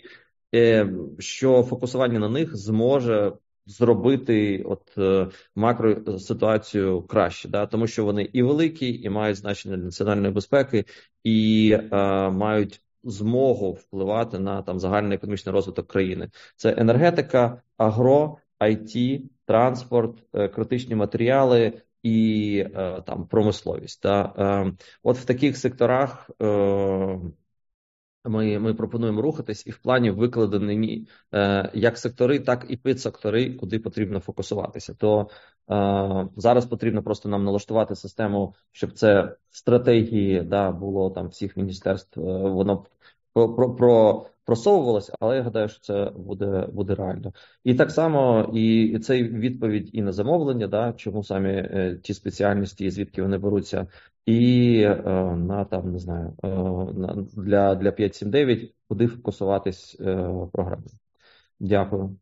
що фокусування на них зможе зробити от е, макроситуацію краще, да? Тому що вони і великі, і мають значення для національної безпеки, і е, мають змогу впливати на там загальний економічний розвиток країни. Це енергетика, агро, ай ті, транспорт, е, критичні матеріали і е, там промисловість. Да? Е, от в таких секторах е, Ми, ми пропонуємо рухатись, і в плані викладені е, як сектори, так і підсектори, куди потрібно фокусуватися. То е, зараз потрібно просто нам налаштувати систему, щоб це в стратегії да, було там всіх міністерств, е, воно про, про, про, просовувалося, але я гадаю, що це буде, буде реально. І так само, і, і це відповідь і на замовлення, да, чому самі е, ті спеціальності, звідки вони беруться, і е, на там, не знаю, е, на, для, для п'ять сім дев'ять, куди фокусуватись е, в програмі. Дякую.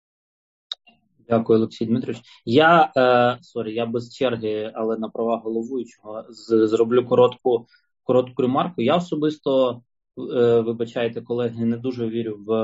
Дякую, Олексій Дмитрович. Я, е, сорі, я без черги, але на права головуючого з, зроблю коротку, коротку ремарку. Я особисто, е, вибачайте, колеги, не дуже вірю в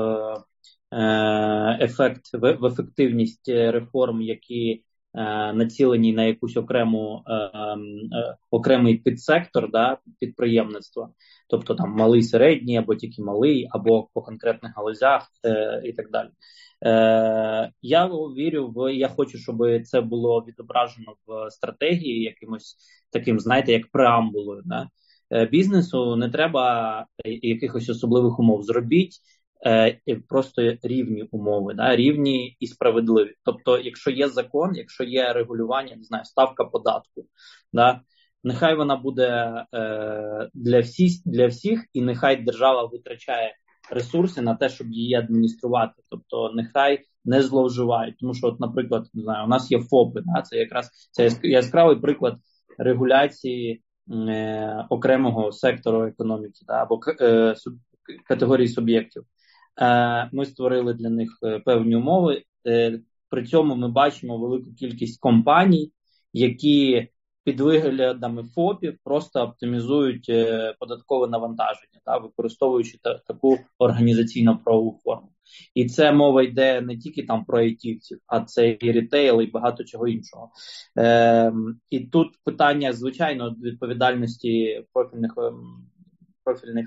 е, ефект, в, в ефективність реформ, які націлені на якусь окрему е, е, окремий підсектор, да, підприємництва, тобто там малий, середній, або тільки малий, або по конкретних галузях е, і так далі. Е, я вірю в, я хочу, щоб це було відображено в стратегії якимось таким, знаєте, як преамбулою. Да? Е, бізнесу не треба якихось особливих умов. Зробіть просто рівні умови, да, рівні і справедливі. Тобто, якщо є закон, якщо є регулювання, не знаю, ставка податку, да, нехай вона буде е, для всіх, для всіх, і нехай держава витрачає ресурси на те, щоб її адмініструвати. Тобто, нехай не зловживають. Тому що, от, наприклад, не знаю, у нас є ФОПи, да, це якраз це яскравий приклад регуляції е, окремого сектору економіки, да, або е, суб, категорії суб'єктів. Ми створили для них певні умови. При цьому ми бачимо велику кількість компаній, які під виглядами ФОПів просто оптимізують податкове навантаження, та, використовуючи та, таку організаційно-правову форму. І це мова йде не тільки там про айтівців, а це і рітейл, і багато чого іншого. Е, і тут питання, звичайно, відповідальності профільних, профільних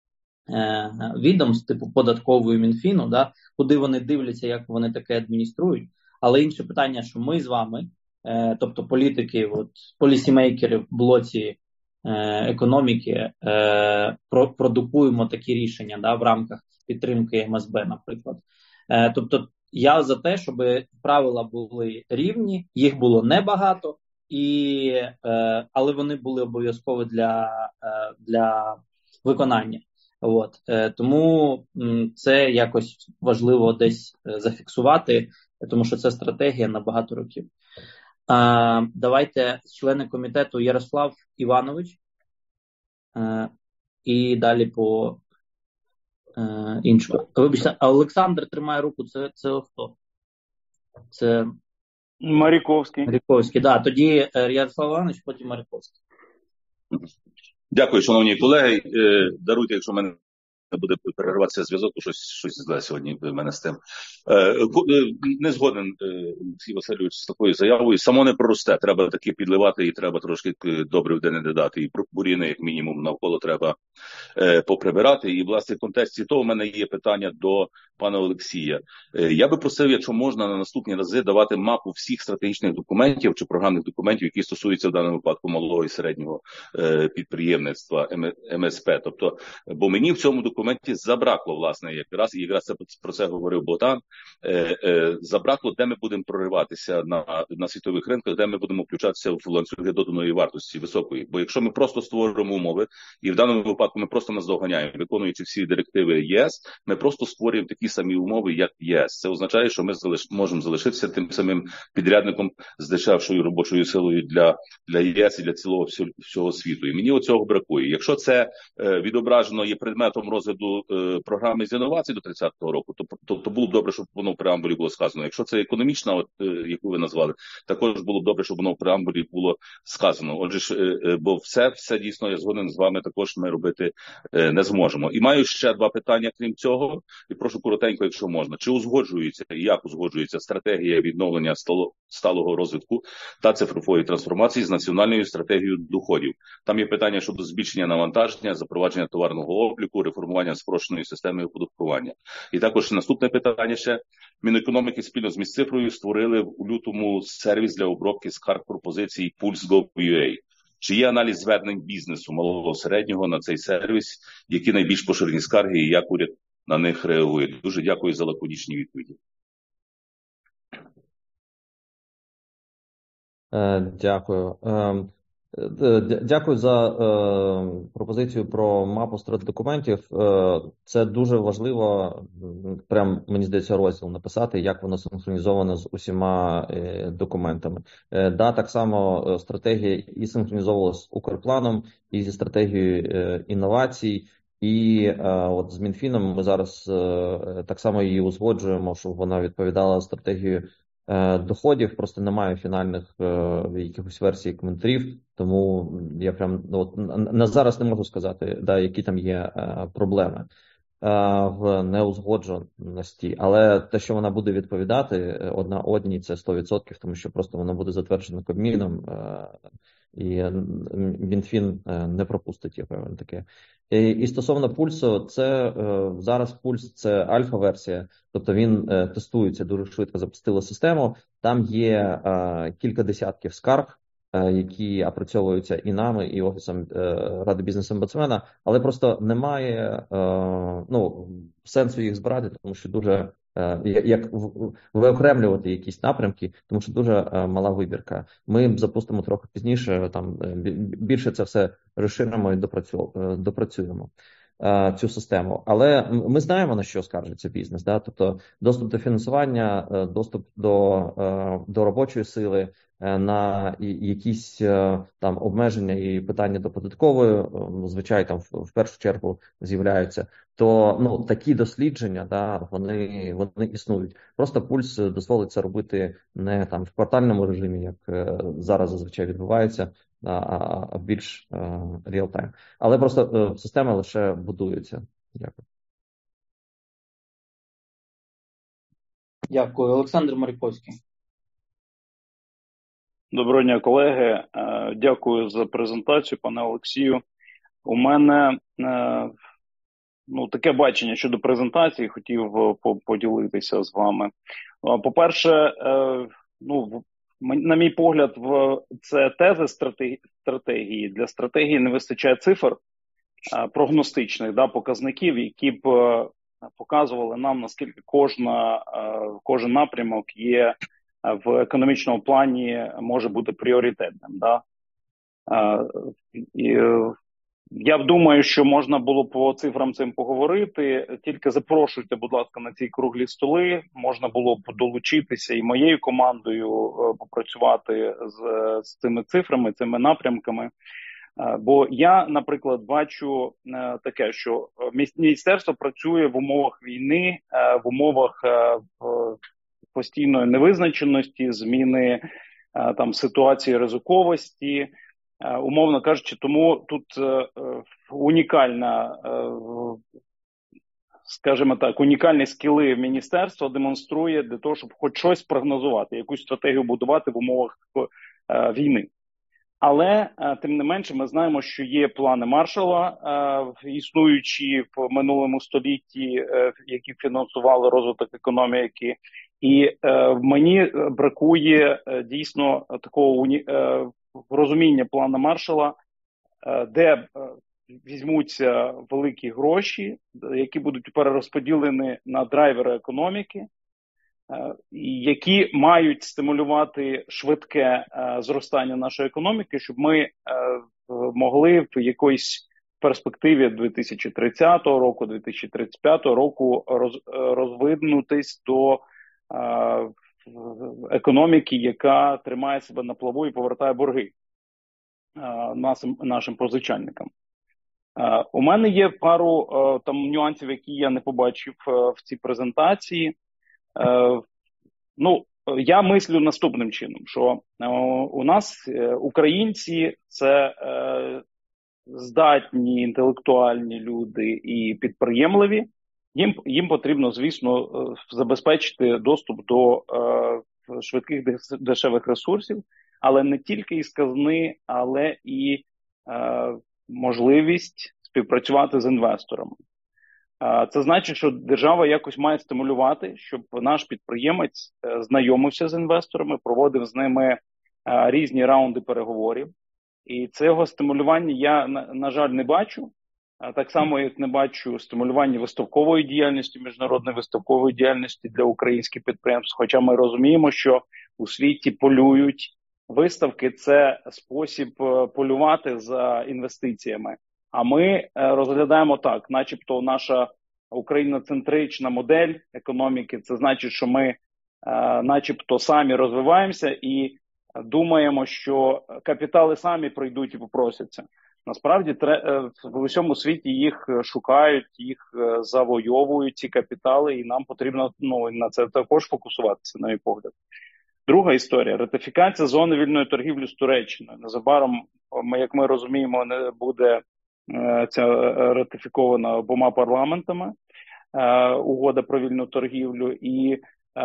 відомств, типу податкової Мінфіну, да, куди вони дивляться, як вони таке адмініструють. Але інше питання, що ми з вами, е, тобто політики, от, полісімейкери в блоці е, економіки, е, про, продукуємо такі рішення, да, в рамках підтримки ем ес бе, наприклад. Е, тобто я за те, щоб правила були рівні, їх було небагато, і, е, але вони були обов'язкові для, е, для виконання. От, е, тому м, це якось важливо десь е, зафіксувати, тому що це стратегія на багато років. Е, давайте члени комітету Ярослав Іванович е, і далі по е, іншому. Вибачте, а Олександр тримає руку, це, це хто? Це Маріковський. Маріковський, да, тоді е, Ярослав Іванович, потім Маріковський. Дякую, шановні колеги. Даруйте, якщо в мене буде перериватися зв'язок, то щось, щось зле сьогодні в мене з тим. Не згоден, Олексій Васильович, з такою заявою. Само не проросте, треба таки підливати і треба трошки добре в день додати. І бур'яни, як мінімум, навколо треба е, поприбирати. І, власне, в контексті того в мене є питання до пана Олексія. Е, я би просив, якщо можна, на наступні рази давати мапу всіх стратегічних документів чи програмних документів, які стосуються в даному випадку малого і середнього е, підприємництва, ем ес пе. Тобто, бо мені в цьому документі забракло, власне, якраз, і якраз це, про це говорив Богдан, е, е, забракло, де ми будемо прориватися на, на світових ринках, де ми будемо включатися в ланцюги доданої вартості високої. Бо якщо ми просто створимо умови, і в даному випадку ми просто наздоганяємо, виконуючи всі директиви ЄС, ми просто створюємо такі самі умови, як ЄС. Це означає, що ми залиш, можемо залишитися тим самим підрядником з дешевшою робочою силою для, для ЄС і для цілого всього, всього світу. І мені оцього бракує. Якщо це е, відображено є предметом розгляду е, програми з інновацій до тридцятого року, то, то, то було б добре, щоб воно в преамбулі було сказано. Якщо це економічна, от, е, яку ви назвали, також було б добре, щоб воно в преамбулі було сказано. Отже ж, е, е, бо все, все дійсно, я згоден з вами, також ми робити е, не зможемо. І маю ще два питання, крім цього, і прошу коротенько, якщо можна. Чи узгоджується, і як узгоджується стратегія відновлення стало, сталого розвитку та цифрової трансформації з національною стратегією доходів? Там є питання щодо збільшення навантаження, запровадження товарного обліку, реформування спрощеної системи оподаткування. І також наступне питання ще. Мінекономіки спільно з Мінцифрою створили в лютому сервіс для обробки скарг пропозицій пульс точка гов точка ю а. Чи є аналіз звернень бізнесу малого середнього на цей сервіс, які найбільш поширені скарги і як уряд на них реагує? Дуже дякую за лаконічні відповіді. Дякую. Дякую за пропозицію про мапу стратдокументів. Це дуже важливо, прям, мені здається, розділ написати, як воно синхронізовано з усіма документами. Да, так само стратегія і синхронізовувалася з Укрпланом, і зі стратегією інновацій. І от з Мінфіном ми зараз так само її узгоджуємо, щоб вона відповідала стратегії доходів, просто немає фінальних е, якихось версій коментарів, тому я прям от, на зараз не можу сказати, да, які там є е, проблеми е, в неузгодженості, але те, що вона буде відповідати одна одній, це сто відсотків, тому що просто вона буде затверджена Кабміном, е, і Мінфін не пропустить, я певен таке. І, і стосовно пульсу, це е, зараз пульс це альфа-версія, тобто він е, тестується, дуже швидко запустила систему. Там є е, кілька десятків скарг, е, які опрацьовуються і нами, і Офісом е, Ради бізнес-омбудсмена, але просто немає е, ну, сенсу їх збирати, тому що дуже як виокремлювати якісь напрямки, тому що дуже мала вибірка. Ми запустимо трохи пізніше, там більше це все розширимо і допрацюємо цю систему. Але ми знаємо, на що скаржиться бізнес, да? Тобто доступ до фінансування, доступ до, до робочої сили, на якісь там обмеження і питання до податкової, звичайно, там в першу чергу з'являються, то ну такі дослідження, да, вони вони існують. Просто пульс дозволить це робити не там в квартальному режимі, як зараз зазвичай відбувається, а, а більш реал-тайм. Але просто система лише будується. Дякую. Дякую. Олександр Маріковський. Доброго дня, колеги. Дякую за презентацію, пане Олексію. У мене ну, таке бачення щодо презентації, хотів поділитися з вами. По-перше, ну, на мій погляд, це тези стратегії. Для стратегії не вистачає цифр прогностичних, да, показників, які б показували нам, наскільки кожна, кожен напрямок є в економічному плані може бути пріоритетним. Да? І я думаю, що можна було по цифрам цим поговорити, тільки запрошуйте, будь ласка, на ці круглі столи, можна було б долучитися і моєю командою попрацювати з, з цими цифрами, цими напрямками. Бо я, наприклад, бачу таке, що міністерство працює в умовах війни, в умовах постійної невизначеності, зміни там ситуації ризиковості, умовно кажучи, тому тут унікальна, скажімо так, унікальні скіли міністерства демонструє для того, щоб хоч щось прогнозувати, якусь стратегію будувати в умовах війни. Але, тим не менше, ми знаємо, що є плани Маршалла, існуючі в минулому столітті, які фінансували розвиток економіки. І мені бракує дійсно такого розуміння плану Маршалла, де візьмуться великі гроші, які будуть перерозподілені на драйвери економіки, які мають стимулювати швидке зростання нашої економіки, щоб ми могли в якоїсь перспективі дві тисячі тридцятого року, дві тисячі тридцять п'ятого року роз, розвинутись до економіки, яка тримає себе на плаву і повертає борги нашим, нашим позичальникам. У мене є пару там нюансів, які я не побачив в цій презентації. Ну, я мислю наступним чином, що у нас українці – це здатні, інтелектуальні люди і підприємливі. Їм, їм потрібно, звісно, забезпечити доступ до швидких дешевих ресурсів, але не тільки із казни, але і можливість співпрацювати з інвесторами. Це значить, що держава якось має стимулювати, щоб наш підприємець знайомився з інвесторами, проводив з ними різні раунди переговорів. І цього стимулювання я, на, на жаль, не бачу. Так само, як не бачу стимулювання виставкової діяльності, міжнародної виставкової діяльності для українських підприємств. Хоча ми розуміємо, що у світі полюють виставки – це спосіб полювати за інвестиціями. А ми розглядаємо так, начебто наша україноцентрична модель економіки, це значить, що ми начебто самі розвиваємося і думаємо, що капітали самі прийдуть і попросяться. Насправді в усьому світі їх шукають, їх завойовують, ці капітали, і нам потрібно ну, на це також фокусуватися, на мій погляд. Друга історія – ратифікація зони вільної торгівлі з Туреччиною. Незабаром, як ми розуміємо, не буде ця ратифікована обома парламентами угода про вільну торгівлю, і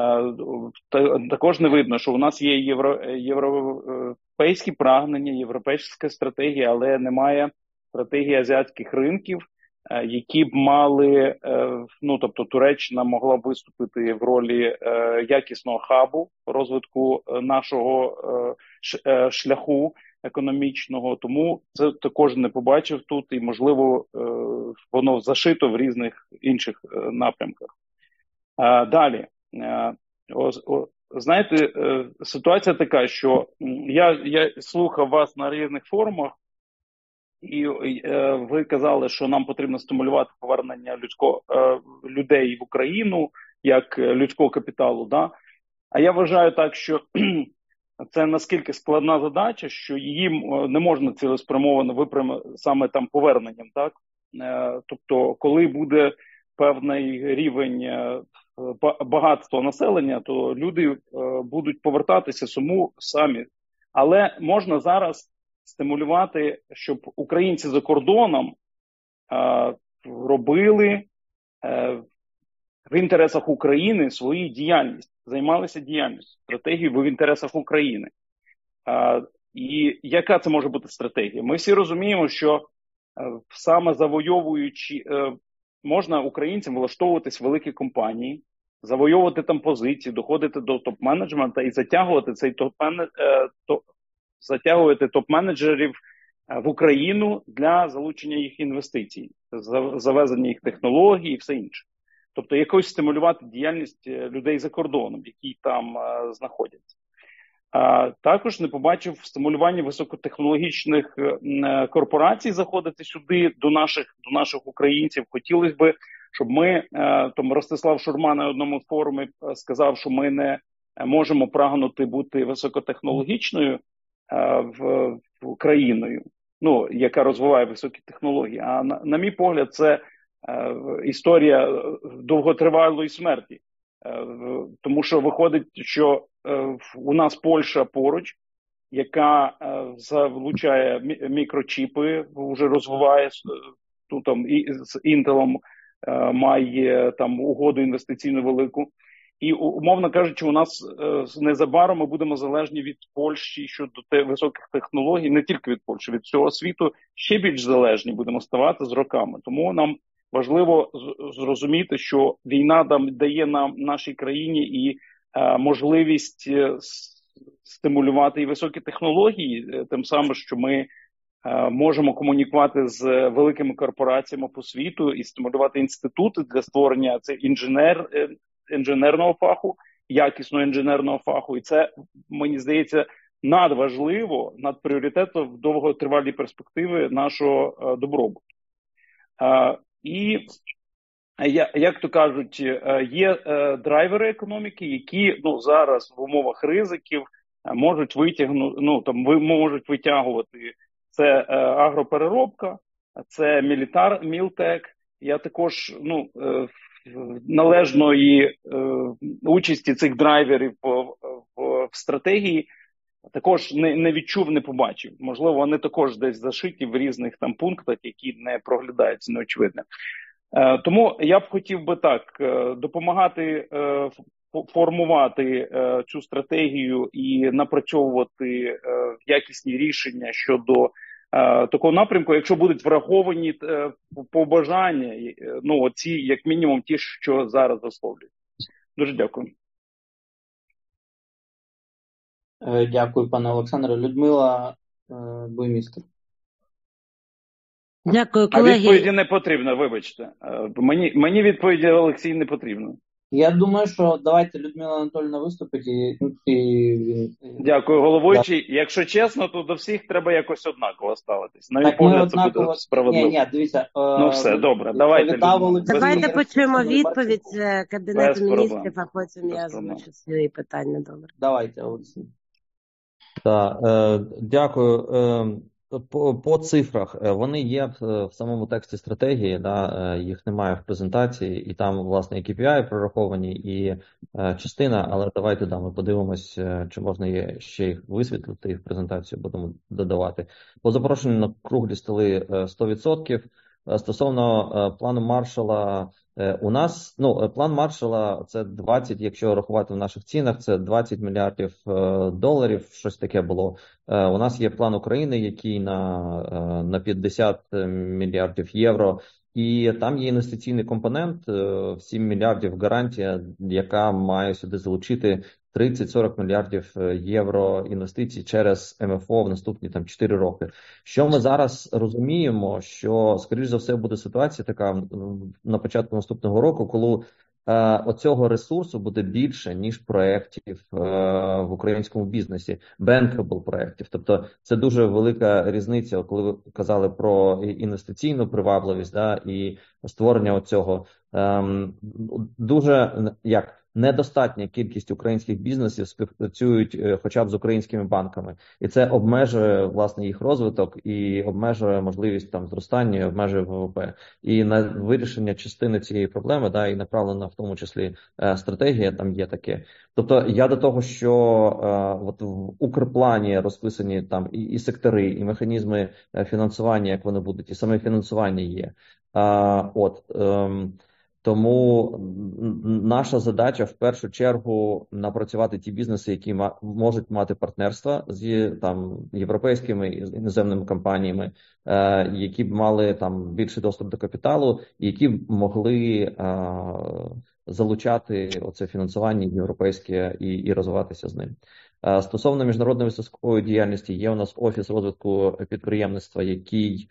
також не видно, що у нас є євро, європейські прагнення, європейська стратегія, але немає стратегії азіатських ринків, які б мали, ну тобто Туреччина могла б виступити в ролі якісного хабу розвитку нашого шляху економічного, тому це також не побачив тут і, можливо, воно зашито в різних інших напрямках. Далі. Знаєте, ситуація така, що я, я слухав вас на різних форумах, і ви казали, що нам потрібно стимулювати повернення людського, людей в Україну як людського капіталу. Да? А я вважаю так, що це наскільки складна задача, що її не можна цілеспрямовано виправити саме там поверненням. Так? Тобто, коли буде певний рівень багатства населення, то люди будуть повертатися саму самі. Але можна зараз стимулювати, щоб українці за кордоном робили в інтересах України свою діяльність, займалися діяльністю, стратегією в інтересах України. І яка це може бути стратегія? Ми всі розуміємо, що саме завойовуючи, можна українцям влаштовуватись в великі компанії, завойовувати там позиції, доходити до топ-менеджмента і затягувати цей топ-менеджер, затягувати топ-менеджерів в Україну для залучення їх інвестицій, завезення їх технологій і все інше. Тобто якось стимулювати діяльність людей за кордоном, які там а, знаходяться. А, також не побачив стимулювання високотехнологічних а, корпорацій заходити сюди до наших, до наших українців. Хотілося б, щоб ми, а, там Ростислав Шурма на одному форумі сказав, що ми не можемо прагнути бути високотехнологічною а, в, в країною, ну, яка розвиває високі технології. А на, на мій погляд, це історія довготривалої смерті. Тому що виходить, що у нас Польща поруч, яка залучає мікрочіпи, вже розвиває, ну, там, і з Інтелом має там угоду інвестиційну велику. І, умовно кажучи, у нас е, незабаром ми будемо залежні від Польщі щодо те, високих технологій, не тільки від Польщі, від всього світу, ще більш залежні будемо ставати з роками. Тому нам важливо зрозуміти, що війна дає нам, нашій країні, і е, можливість е, стимулювати і високі технології, е, тим самим, що ми е, можемо комунікувати з великими корпораціями по світу і стимулювати інститути для створення це інженер, е, інженерного фаху, якісного інженерного фаху. І це, мені здається, надважливо, надпріоритетом в довготривалій перспективи нашого е, добробуту. Е, і, як то кажуть, є е, драйвери економіки, які ну, зараз в умовах ризиків можуть витягнути, ну, там, ви можуть витягувати. Це е, агропереробка, це мілітар, мілтек. Я також, ну, е, належної е, участі цих драйверів в, в, в стратегії також не, не відчув, не побачив. Можливо, вони також десь зашиті в різних там пунктах, які не проглядаються неочевидно. Е, тому я б хотів би так, е, допомагати е, формувати е, цю стратегію і напрацьовувати е, якісні рішення щодо е, такого напрямку, якщо будуть враховані е, побажання, е, ну, оці, як мінімум, ті, що зараз висловлюють. Дуже дякую. Е, дякую, пане Олександре. Людмила е, Буймістер. Дякую, колеги. А відповіді не потрібно, вибачте. Мені, мені відповіді, Олексій, не потрібно. Я думаю, що давайте Людмила Анатольовна виступить і... і... Дякую, головуючий. Да. Якщо чесно, то до всіх треба якось однаково ставитись. На мій погляд, однаково... це буде справедливо. Ні, ні, дивіться. Ну все, добре, давайте. Давайте почуємо відповідь Кабінету міністрів, а потім Без я озвучу свої питання. Добре. Давайте, Олексій. Так, е, дякую. Е, По, по цифрах, вони є в, в самому тексті стратегії, да, їх немає в презентації, і там, власне, і кей пі ай прораховані, і е, частина, але давайте да, ми подивимось, чи можна є ще їх висвітлити, і в презентацію будемо додавати. По запрошенню на круглі столи сто відсотків. Стосовно е, плану Маршалла, е, у нас, ну, план Маршалла це двадцять, якщо рахувати в наших цінах, це двадцять мільярдів е, доларів, щось таке було. Е, у нас є план України, який на, е, на п'ятдесят мільярдів євро, і там є інвестиційний компонент, е, сім мільярдів гарантія, яка має сюди залучити тридцять-сорок мільярдів євро інвестицій через ем еф о в наступні там чотири роки. Що ми зараз розуміємо, що, скоріш за все, буде ситуація така на початку наступного року, коли е, оцього ресурсу буде більше, ніж проєктів е, в українському бізнесі, bankable проєктів. Тобто це дуже велика різниця, коли ви казали про інвестиційну привабливість, да, і створення оцього. Е, дуже, як, недостатня кількість українських бізнесів співпрацюють хоча б з українськими банками. І це обмежує, власне, їх розвиток і обмежує можливість там зростання, обмежує ВВП. І на вирішення частини цієї проблеми, да, і направлена в тому числі стратегія, там є таке. Тобто я до того, що е, от в Укрплані розписані там і, і сектори, і механізми фінансування, як вони будуть, і саме фінансування є. А, от, ем, Тому наша задача в першу чергу напрацювати ті бізнеси, які ма, можуть мати партнерства з там європейськими і іноземними компаніями, е, які б мали там більший доступ до капіталу, і які б могли е, залучати оце фінансування європейське і, і розвиватися з ним. Е, стосовно міжнародної високової діяльності, є у нас офіс розвитку підприємництва, який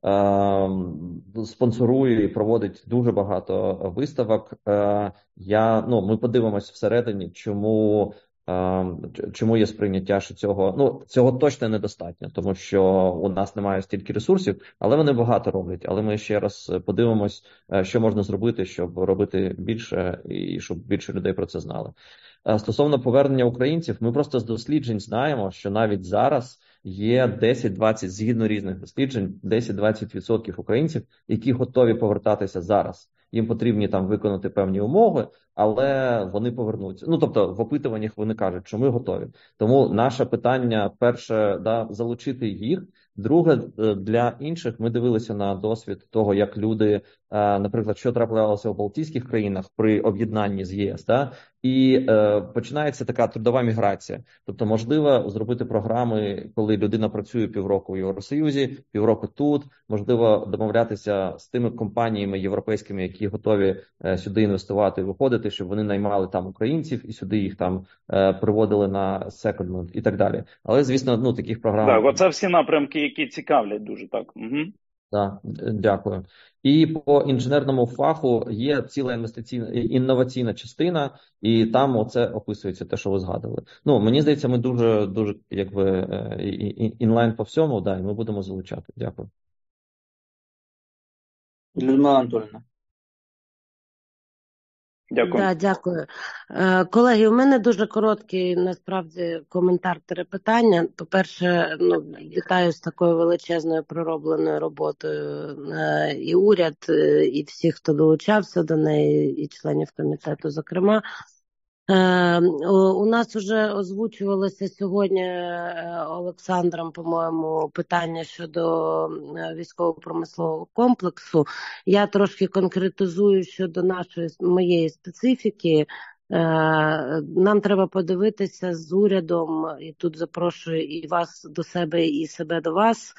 спонсорує і проводить дуже багато виставок. Я, ну, ми подивимось всередині, чому, чому є сприйняття, що цього, ну, цього точно недостатньо, тому що у нас немає стільки ресурсів, але вони багато роблять. Але ми ще раз подивимось, що можна зробити, щоб робити більше і щоб більше людей про це знали. Стосовно повернення українців, ми просто з досліджень знаємо, що навіть зараз є десять-двадцять, згідно різних досліджень, десять-двадцять відсотків українців, які готові повертатися зараз. Їм потрібні там виконати певні умови, але вони повернуться. Ну, тобто в опитуваннях вони кажуть, що ми готові. Тому наше питання, перше, да, залучити їх. Друге, для інших, ми дивилися на досвід того, як люди наприклад, що траплялося в Балтійських країнах при об'єднанні з ЄС, да? І е, починається така трудова міграція. Тобто, можливо, зробити програми, коли людина працює півроку в Євросоюзі, півроку тут, можливо, домовлятися з тими компаніями європейськими, які готові е, сюди інвестувати і виходити, щоб вони наймали там українців і сюди їх там е, приводили на секонд і так далі. Але, звісно, ну, таких програм... Так, оце всі напрямки, які цікавлять дуже, так. Угу. Так, дякую. І по інженерному фаху є ціла інвестиційна інноваційна частина, і там оце описується те, що ви згадували. Ну, мені здається, ми дуже дуже якби інлайн по всьому, да, і ми будемо залучати. Дякую. Людмила Анатоліївна. Дякую. Да, дякую. Е, колеги, у мене дуже короткий, насправді, коментар-питання. По-перше, ну, вітаю з такою величезною проробленою роботою е, і уряд, е, і всіх, хто долучався до неї, і членів комітету, зокрема. Е, у нас вже озвучувалося сьогодні Олександром, по-моєму, питання щодо військово-промислового комплексу. Я трошки конкретизую щодо нашої, моєї специфіки. Е, нам треба подивитися з урядом, і тут запрошую і вас до себе, і себе до вас,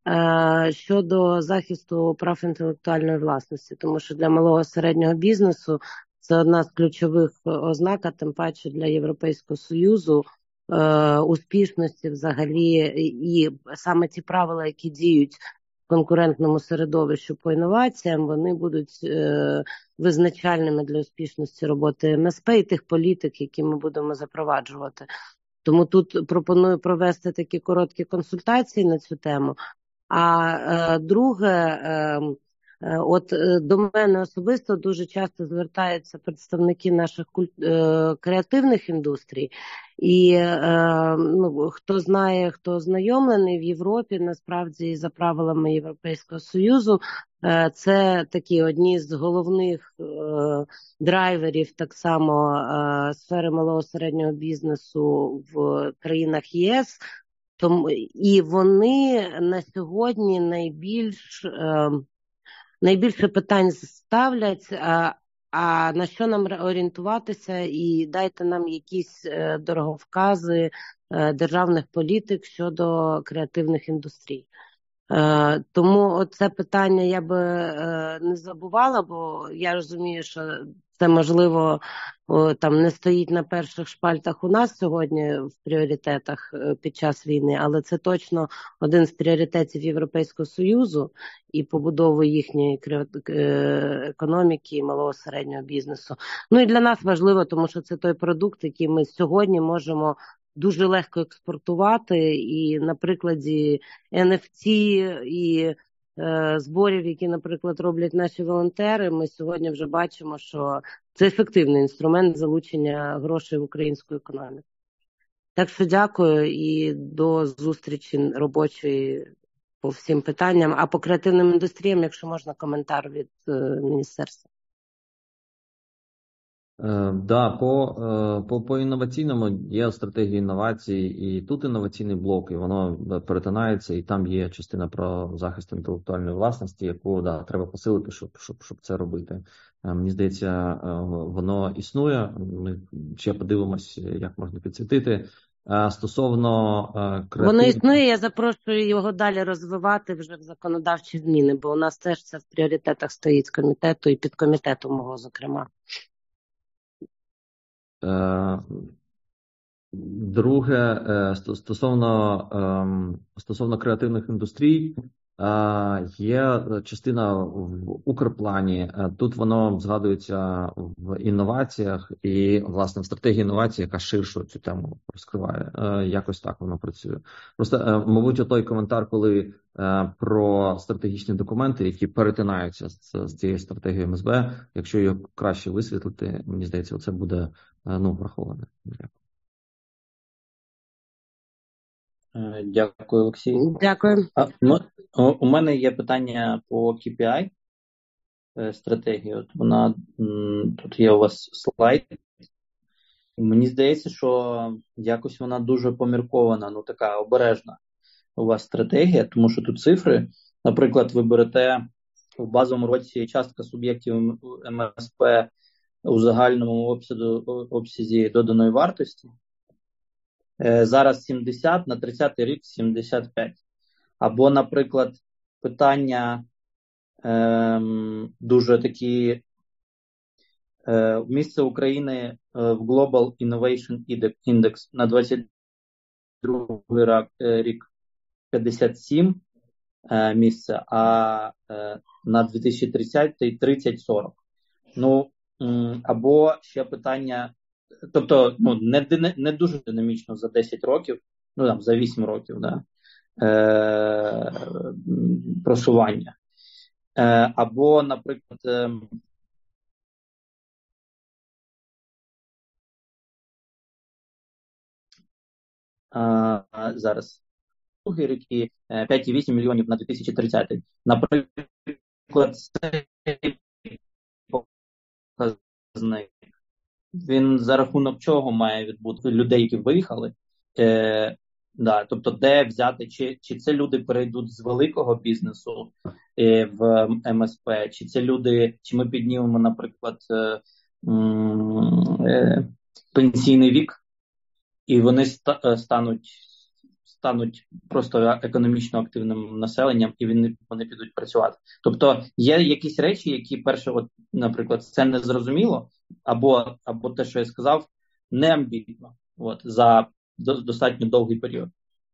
е, щодо захисту прав інтелектуальної власності. Тому що для малого середнього бізнесу це одна з ключових ознак, а тим паче для Європейського Союзу, е, успішності взагалі, і саме ті правила, які діють в конкурентному середовищі по інноваціям, вони будуть е, визначальними для успішності роботи ем ес пе і тих політик, які ми будемо запроваджувати. Тому тут пропоную провести такі короткі консультації на цю тему. А е, друге... Е, От до мене особисто дуже часто звертаються представники наших культ... креативних індустрій. І ну, хто знає, хто ознайомлений в Європі, насправді за правилами Європейського Союзу, це такі одні з головних драйверів так само сфери малого середнього бізнесу в країнах ЄС. Тому і вони на сьогодні найбільш Найбільше питань ставлять, а, а на що нам орієнтуватися, і дайте нам якісь е, дороговкази е, державних політик щодо креативних індустрій. Е, тому це питання я би е, не забувала, бо я розумію, що це, можливо, о, там не стоїть на перших шпальтах у нас сьогодні в пріоритетах е, під час війни, але це точно один з пріоритетів Європейського Союзу і побудову їхньої економіки і малого середнього бізнесу. Ну і для нас важливо, тому що це той продукт, який ми сьогодні можемо дуже легко експортувати, і на прикладі ен еф ті і е, зборів, які, наприклад, роблять наші волонтери, ми сьогодні вже бачимо, що це ефективний інструмент залучення грошей в українську економіку. Так що дякую і до зустрічі робочої по всім питанням. А по креативним індустріям, якщо можна, коментар від е, міністерства. Е, да, по, е, по, по інноваційному є стратегія інновацій, і тут інноваційний блок, і воно перетинається, і там є частина про захист інтелектуальної власності, яку да, треба посилити, щоб, щоб, щоб це робити. Е, мені здається, е, воно існує, ми ще подивимось, як можна підсвітити. А стосовно е, креатив... Воно існує, я запрошую його далі розвивати вже в законодавчі зміни, бо у нас теж це в пріоритетах стоїть з комітету і підкомітету мого, зокрема. Друге, стосовно, стосовно креативних індустрій, є частина в Укрплані, тут воно згадується в інноваціях і, власне, в стратегії інновацій, яка ширшу цю тему розкриває. Якось так воно працює. Просто, мабуть, той коментар, коли про стратегічні документи, які перетинаються з, з цією стратегією ем ес бе, якщо його краще висвітлити, мені здається, це буде ну, враховане. Дякую. Дякую, Олексій. Дякую. А, ну, у мене є питання по кей пі ай стратегії. От вона, тут є у вас слайд. Мені здається, що якось вона дуже поміркована, ну така обережна у вас стратегія, тому що тут цифри, наприклад, ви берете в базовому році частка суб'єктів ем ес пе у загальному обсязі, обсязі доданої вартості. Зараз сімдесят, на тридцятий рік сімдесят п'ять. Або, наприклад, питання ем, дуже такі е, місце України е, в Global Innovation Index на двадцять другий рік п'ятдесят сім е, місце, а е, на дві тисячі тридцятий тридцять сорок. Ну, м, або ще питання, тобто, ну, не, не дуже динамічно за десять років, ну там за вісім років, да, е, просування. Е, або, наприклад, е, е, зараз другий рік і п'ять цілих вісім мільйонів на дві тисячі тридцятий. Наприклад, цей показник, він за рахунок чого має відбути людей, які виїхали, е, да, тобто де взяти, чи, чи це люди перейдуть з великого бізнесу е, в ем ес пе, чи це люди, чи ми піднімемо, наприклад, е, е, пенсійний вік, і вони ста, стануть, стануть просто економічно активним населенням, і вони, вони підуть працювати. Тобто є якісь речі, які перше, от, наприклад, це не зрозуміло, або, або те, що я сказав, не амбітно, от, за до, достатньо довгий період.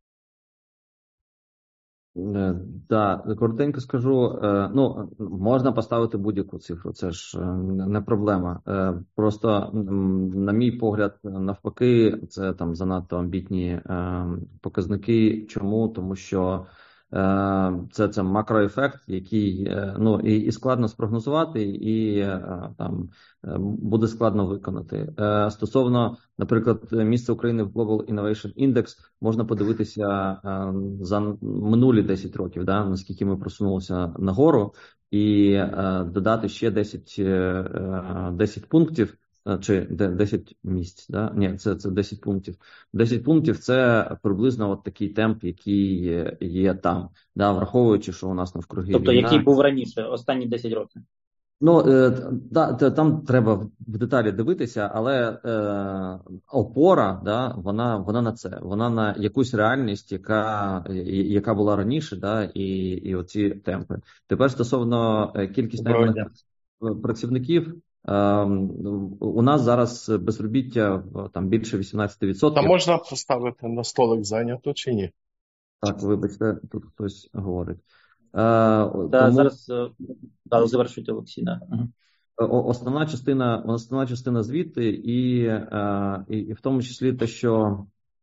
Так, да, коротенько скажу, ну, можна поставити будь-яку цифру, це ж не проблема. Просто, на мій погляд, навпаки, це там занадто амбітні показники. Чому? Тому що це, це макроефект, який, ну, і, і складно спрогнозувати, і там буде складно виконати. Стосовно, наприклад, місця України в Global Innovation Index, можна подивитися за минулі десять років, да, наскільки ми просунулися нагору, і додати ще десять, десять пунктів, чи десять місць, да? Ні, це, це десять пунктів. десять пунктів – це приблизно от такий темп, який є там, да? Враховуючи, що у нас навкруги тобто, війна. який був раніше, останні десять років? Ну, е, да, там треба в деталі дивитися, але е, опора, да, вона, вона на це, вона на якусь реальність, яка, яка була раніше, да, і, і оці темпи. Тепер стосовно кількості найманих працівників, у нас зараз безробіття там більше вісімнадцять відсотків. Та можна поставити на столик зайнято чи ні? Так, вибачте, тут хтось говорить. Да, Тому... Зараз да, завершуйте, Олексій. Да. Угу. Основна частина, основна частина звідти, і, і, і в тому числі те, що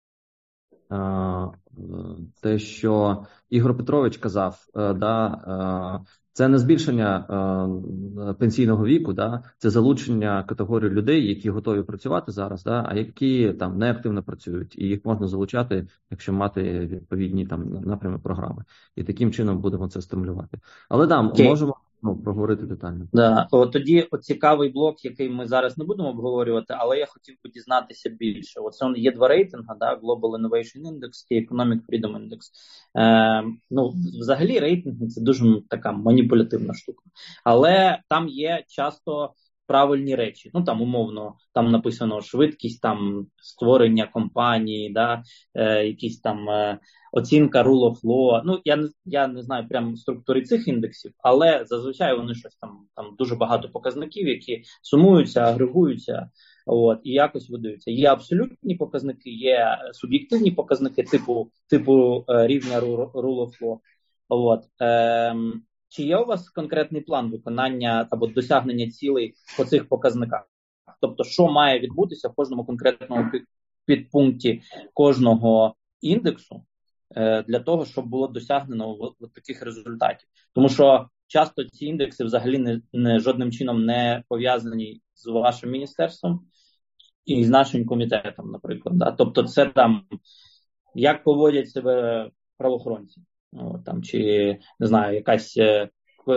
те, що Ігор Петрович казав, да, це не збільшення е, пенсійного віку, да, це залучення категорії людей, які готові працювати зараз, да, а які там неактивно працюють, і їх можна залучати, якщо мати відповідні там напрями програми. І таким чином будемо це стимулювати. Але да, okay. можемо ну, проговорити детально. Да. О, тоді от цікавий блок, який ми зараз не будемо обговорювати, але я хотів би дізнатися більше. Оце є два рейтинги, да, Global Innovation Index і Economic Freedom Index. Е, ну, взагалі рейтинги – це дуже така маніпулятивна штука. Але там є часто правильні речі. Ну, там, умовно, там написано швидкість там створення компанії, да, е, якісь там е, оцінка rule of law. Ну, я, я не знаю прям структури цих індексів, але зазвичай вони щось там, там дуже багато показників, які сумуються, агрегуються, от, і якось видаються. Є абсолютні показники, є суб'єктивні показники типу, типу е, рівня rule of law. От, е, Чи є у вас конкретний план виконання або досягнення цілей по цих показниках? Тобто, що має відбутися в кожному конкретному підпункті кожного індексу е, для того, щоб було досягнено от, от таких результатів? Тому що часто ці індекси взагалі не, не жодним чином не пов'язані з вашим міністерством і з нашим комітетом, наприклад. Да? Тобто, це там як поводять себе правоохоронці. О, там, чи, не знаю, якась е,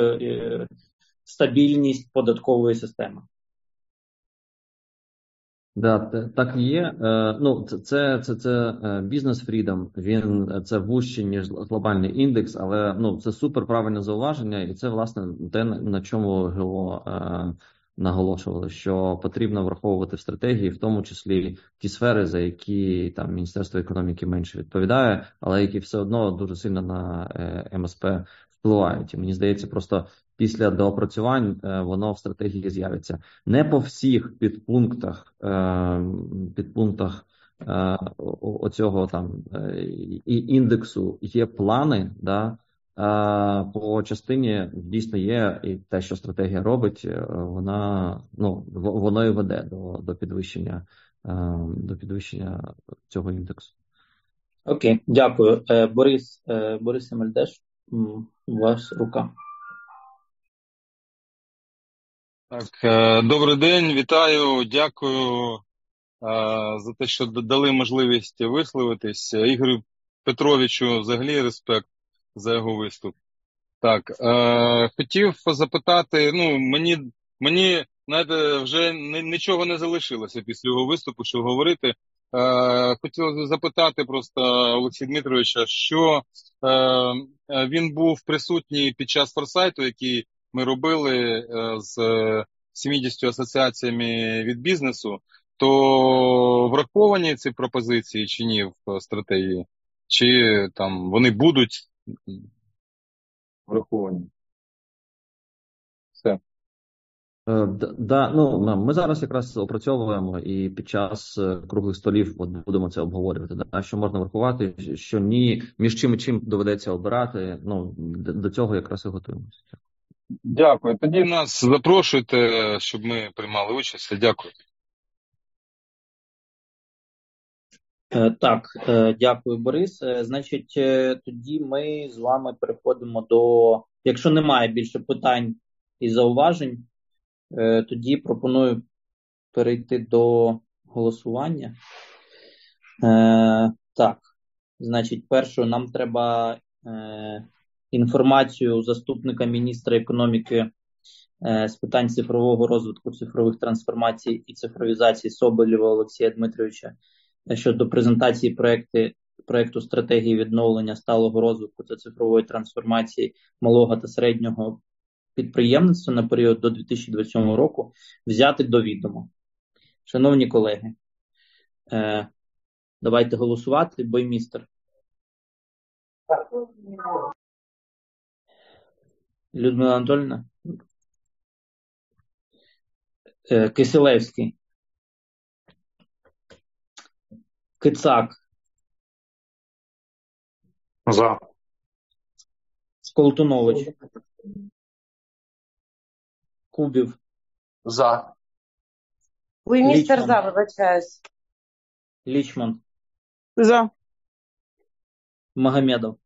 е, стабільність податкової системи. Да, так і є. Ну, це, це, це, це бізнес фрідом, він це вужче, ніж глобальний індекс, але ну, це супер правильне зауваження, і це, власне, те, на чому ГО е, наголошували, що потрібно враховувати в стратегії, в тому числі ті сфери, за які там Міністерство економіки менше відповідає, але які все одно дуже сильно на е, ем ес пе впливають. І мені здається, просто після доопрацювань воно в стратегії з'явиться. Не по всіх підпунктах, підпунктах оцього там індексу є плани, да, по частині дійсно є, і те, що стратегія робить, вона, ну, воно і веде до, до підвищення, до підвищення цього індексу. Окей, дякую. Борис, Борис Семельдеш, у вас рука. Так, добрий день, вітаю, дякую за те, що дали можливість висловитись. Ігорю Петровичу взагалі респект за його виступ. Так, хотів запитати, ну, мені, мені знаєте, вже нічого не залишилося після його виступу, що говорити. Хотів запитати просто Олексія Дмитровича, що він був присутній під час форсайту, який ми робили з сімдесятьма асоціаціями від бізнесу, то враховані ці пропозиції чи ні в стратегії? Чи там вони будуть враховані? Все. Да, ну, ми зараз якраз опрацьовуємо і під час круглих столів от будемо це обговорювати. Да, що можна врахувати, що ні, між чим і чим доведеться обирати. Ну, до цього якраз і готуємося. Дякую. Тоді нас запрошуйте, щоб ми приймали участь. Дякую. Так, дякую, Борис. Значить, тоді ми з вами переходимо до, якщо немає більше питань і зауважень, тоді пропоную перейти до голосування. Так, значить, першою нам треба інформацію заступника міністра економіки з питань цифрового розвитку, цифрових трансформацій і цифровізації Соболєва Олексія Дмитровича щодо презентації проекти, проекту стратегії відновлення сталого розвитку та цифрової трансформації малого та середнього підприємництва на період до дві тисячі двадцять сьомого року взяти до відома. Шановні колеги, е, давайте голосувати. Боймістер. Людмила Анатольовна. Е, Киселевський. Кицак. За. Колтунович. Кубів. За. Боймістер за, вибачаюсь. Лічман. За. Магомедов.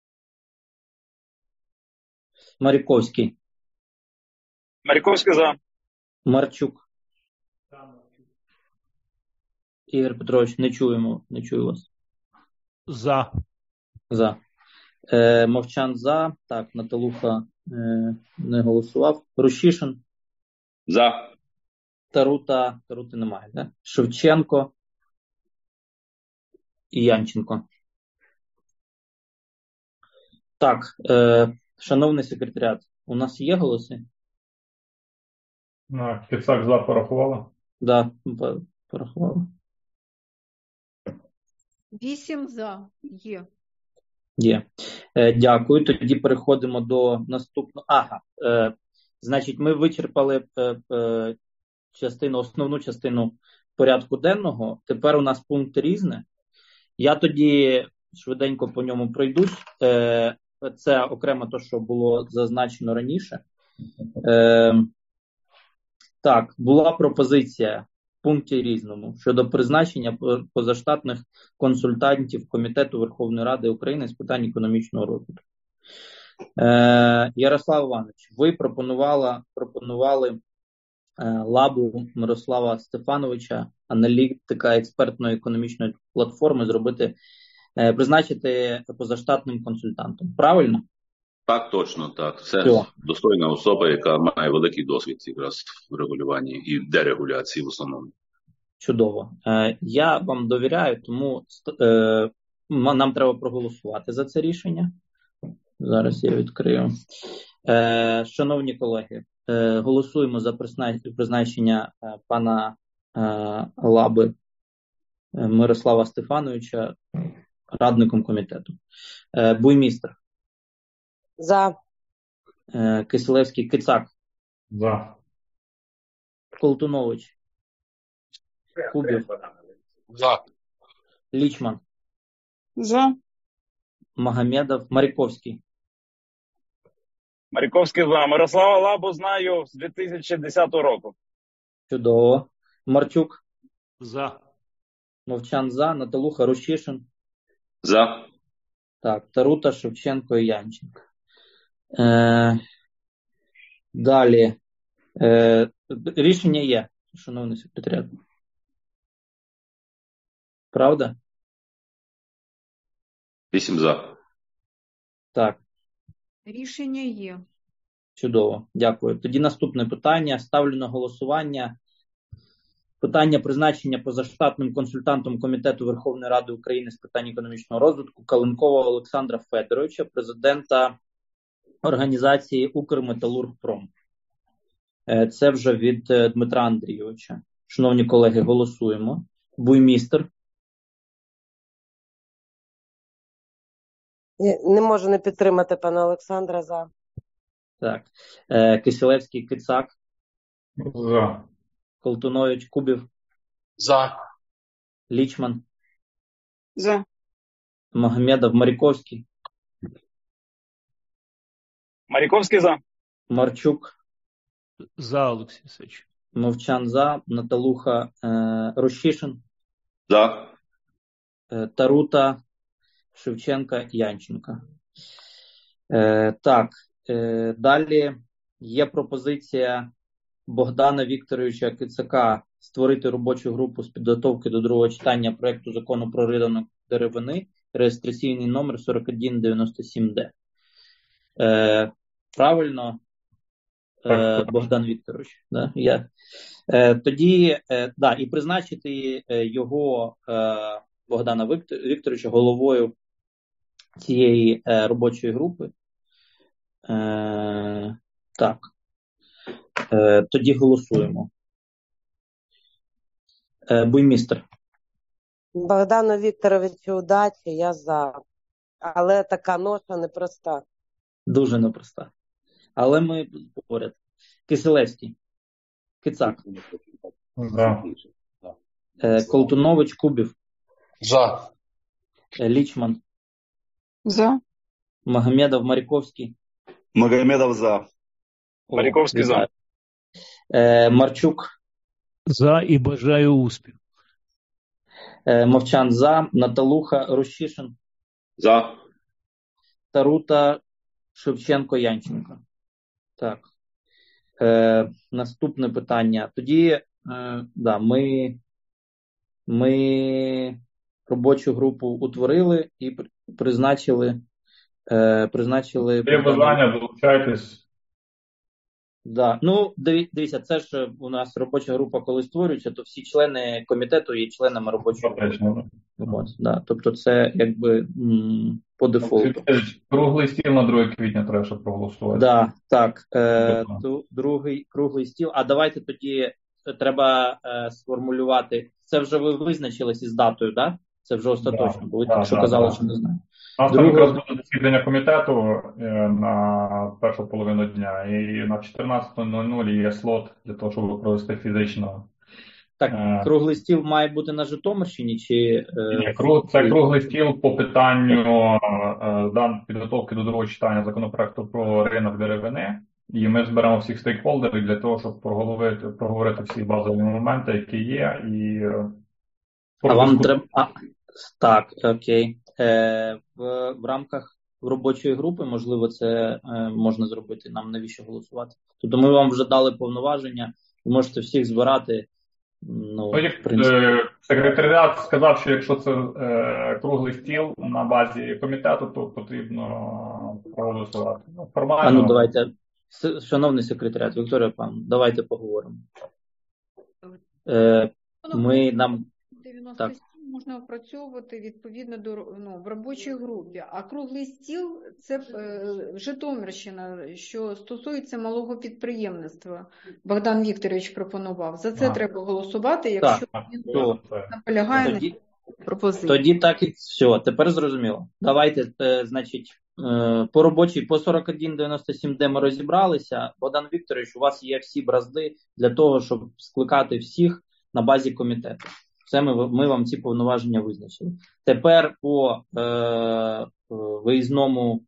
Маріковський. Маріковський за. Марчук. Ігор Петрович, не чуємо, не чую вас. За. За. Е, Мовчан за. Так, Наталуха е, не голосував. Рущишин. За. Тарута. Тарути немає, да? Шевченко. І Янченко. Так, е, шановний секретаріат, у нас є голоси? На, Кицак за порахувала? Да, порахувала. Вісім за. Є. Є. Е, дякую. Тоді переходимо до наступного. Ага. Е, значить, ми вичерпали е, е, частину, основну частину порядку денного. Тепер у нас пункт різне. Я тоді швиденько по ньому пройдусь. Е, це окремо те, що було зазначено раніше. Е, так, була пропозиція в пункті різному щодо призначення позаштатних консультантів Комітету Верховної Ради України з питань економічного розвитку. Е, Ярослав Іванович, ви пропонували, пропонували е, лабу Мирослава Стефановича, аналітика експертної економічної платформи, зробити, е, призначити позаштатним консультантом. Правильно? Так, точно, так. Це Все. достойна особа, яка має великий досвід якраз в регулюванні і дерегуляції в основному. Чудово. Е, я вам довіряю, тому е, нам треба проголосувати за це рішення. Зараз я відкрию. Е, шановні колеги, е, голосуємо за призначення е, пана е, Лаби е, Мирослава Стефановича радником комітету. Е, Буймістр. За. Е, Кисилевський Кицак. За. Колтунович. Кубів. За. Лічман. За. Магомедов. Маріковський. Маріковський за. Мирослава Лабу знаю з дві тисячі десятого року. Чудово. Марчук. За. Мовчан за. Наталуха Рущишин. За. Так, Тарута, Шевченко і Янченко. Е, далі. Е, рішення є, шановний секретаріат. Правда? Вісім за. Так. Рішення є. Чудово, дякую. Тоді наступне питання. Ставлю на голосування питання призначення позаштатним консультантом Комітету Верховної Ради України з питань економічного розвитку Калинкового Олександра Федоровича, президента організації «Укрметалургпром». Це вже від Дмитра Андрійовича. Шановні колеги, голосуємо. Буймістер. Не можу не підтримати пана Олександра. За. Так. Е, Кисилевський Кицак. За. Колтунович Кубів. За. Лічман. За. Магомедов Маріковський. Маріковський за. Марчук. За, Олексій Васильович. Мовчан за. Наталуха е, Рущишин. За. Е, Тарута, Шевченка, Янченка. Е, так, е, далі є пропозиція Богдана Вікторовича Кицака створити робочу групу з підготовки до другого читання проекту закону про ринок деревини, реєстраційний номер сорок один дев'яносто сім д. Е, правильно, е, Богдан Вікторович? Да? Я. Е, тоді, е, да, і призначити його, е, Богдана Вікторовича, головою цієї е, робочої групи. Е, так. Е, тоді голосуємо. Е, Буймістер. Богдану Вікторовичу удачі, я за. Але така ноша непроста. Дуже непроста. Але ми поряд. Кисилевський. Кицак. За. Е, Колтунович Кубів. За. Е, Лічман. За. Магомедов Маріковський. Магомедов за. О, Маріковський за. Е, Марчук. За і бажаю успіху. Е, Мовчан за. Наталуха Рущишин. За. Тарута, Шевченко, Янченко. Так. Е, наступне питання. Тоді, е, да, ми, ми робочу групу утворили і призначили. Е, призначили. Є бажання, долучайтесь. Да. Ну, дивіться, це ж у нас робоча група, коли створюється, то всі члени комітету є членами робочої групи. От, да. Тобто це якби м, по дефолту. Круглий стіл на друге квітня треба, щоб проголосувати. Да, так, е, ту, другий круглий стіл. А давайте тоді треба е, сформулювати. Це вже ви визначились із датою, да? Це вже остаточно, бо ви да, так що да, казали, да. що не знаю. У нас Другого... там якраз буде засідання комітету е, на першу половину дня, і на чотирнадцята нуль нуль є слот для того, щоб провести фізично. Так, е... круглий стіл має бути на Житомирщині чи... Е... Ні, круг, це круглий стіл по питанню е, підготовки до другого читання законопроекту про ринок деревини. І ми зберемо всіх стейкхолдерів для того, щоб проговорити, проговорити всі базові моменти, які є. І, е, а вам треба... А, так, окей. Е, в, в рамках робочої групи, можливо, це е, можна зробити. Нам навіщо голосувати? Тобто ми вам вже дали повноваження, ви можете всіх збирати. Ну, ну, як, е, секретаріат сказав, що якщо це е, круглий стіл на базі комітету, то потрібно проголосувати. Ну, формально... А ну давайте, шановний секретаріат, Вікторія Павлівна, давайте поговоримо. Е, Ми нам дев'яносто сім можна опрацьовувати відповідно до ну, в робочій групі, а круглий стіл – це е, Житомирщина, що стосується малого підприємництва. Богдан Вікторович пропонував. За це А. треба голосувати, якщо Так, він то, наполягає тоді, на пропозиції. тоді так і все. Тепер зрозуміло. Давайте, е, значить, е, по робочій, по сорок один дев'яносто сім, де ми розібралися. Богдан Вікторович, у вас є всі бразди для того, щоб скликати всіх на базі комітету. Це ми, ми вам ці повноваження визначили. Тепер по е, виїзному,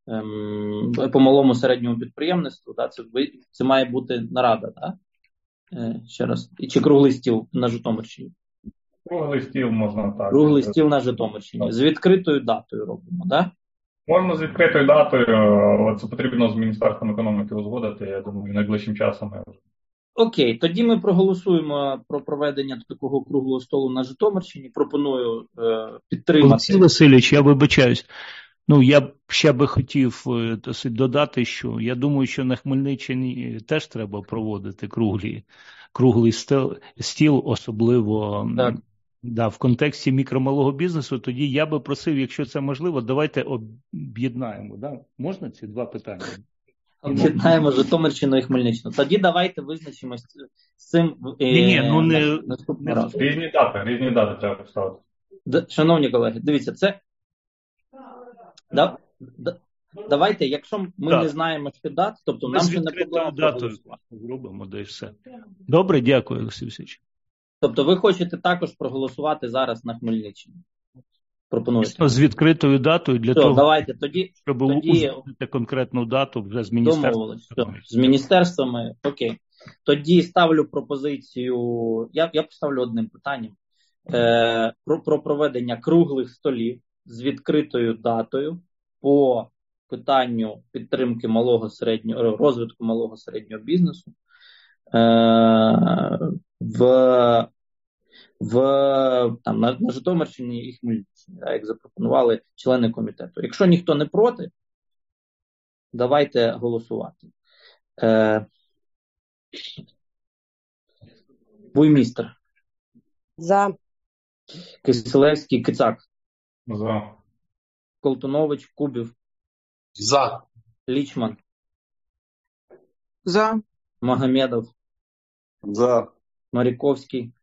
е, по малому середньому підприємництву, да, це, це має бути нарада, да? Е, ще раз. І чи круглий стіл на Житомирщині? Круглий стіл можна так. Круглий стіл на Житомирщині. З відкритою датою робимо, так? Да? Можна з відкритою датою, але це потрібно з Міністерством економіки узгодити, я думаю, найближчим часом. Окей, тоді ми проголосуємо про проведення такого круглого столу на Житомирщині. Пропоную е, підтримати. Олексій Васильович, я вибачаюсь. Ну, я б ще би хотів е, досить додати, що я думаю, що на Хмельниччині теж треба проводити круглі, круглий стіл, стіл особливо Так. да, в контексті мікро-малого бізнесу. Тоді я би просив, якщо це можливо, давайте об'єднаємо. Да? Можна ці два питання? Об'єднаємо Житомирщину і Хмельниччину. Тоді давайте визначимось з цим е, ні, ні, ну не, наступного не разу. Різні дати, різні дати треба поставити. Д- Шановні колеги, дивіться, це да, да, давайте, якщо ми Так. не знаємо, що дат, тобто Ми нам з ще не відкритою проблема датою проголосувати. зробимо, де і все. Добре, дякую, Олексій Васильович. Тобто ви хочете також проголосувати зараз на Хмельниччині? Пропонуєте? З відкритою датою для Все, того, давайте, тоді, щоб тоді узгодити конкретну дату вже з міністерством. домовились. Все, з міністерствами, окей. Тоді ставлю пропозицію, я, я поставлю одним питанням, е, про, про проведення круглих столів з відкритою датою по питанню підтримки малого середнього, розвитку малого середнього бізнесу е, в, в, там, на, на Житомирщині і Хмельниччині, як запропонували члени комітету. Якщо ніхто не проти, давайте голосувати. Е, Буймістер. За. Киселевський, Кицак. За. Колтунович, Кубів. За. Лічман. За. Магомедов. За. Маріковський.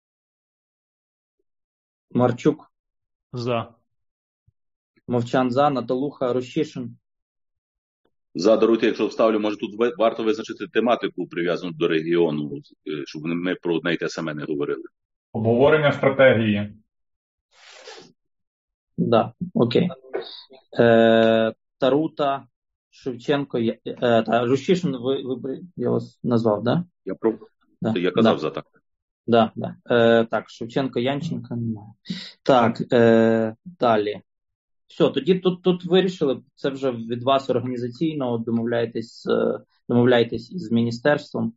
Марчук. За. Мовчан за. Наталуха. Рощишин. За, даруйте, якщо вставлю, може тут ви- варто визначити тематику, прив'язану до регіону, е, щоб ми про одне й те саме не говорили. Обговорення стратегії. Да, окей. Е, Тарута, Шевченко, я- е, та, Рощишин, ви, ви, я вас назвав, да? Я про Да. я казав Да. за так. Да, да. Е, так, Шевченко, Янченко немає. Так, е, далі. Все, тоді тут, тут вирішили, це вже від вас організаційно, домовляєтесь, е, домовляєтесь з міністерством.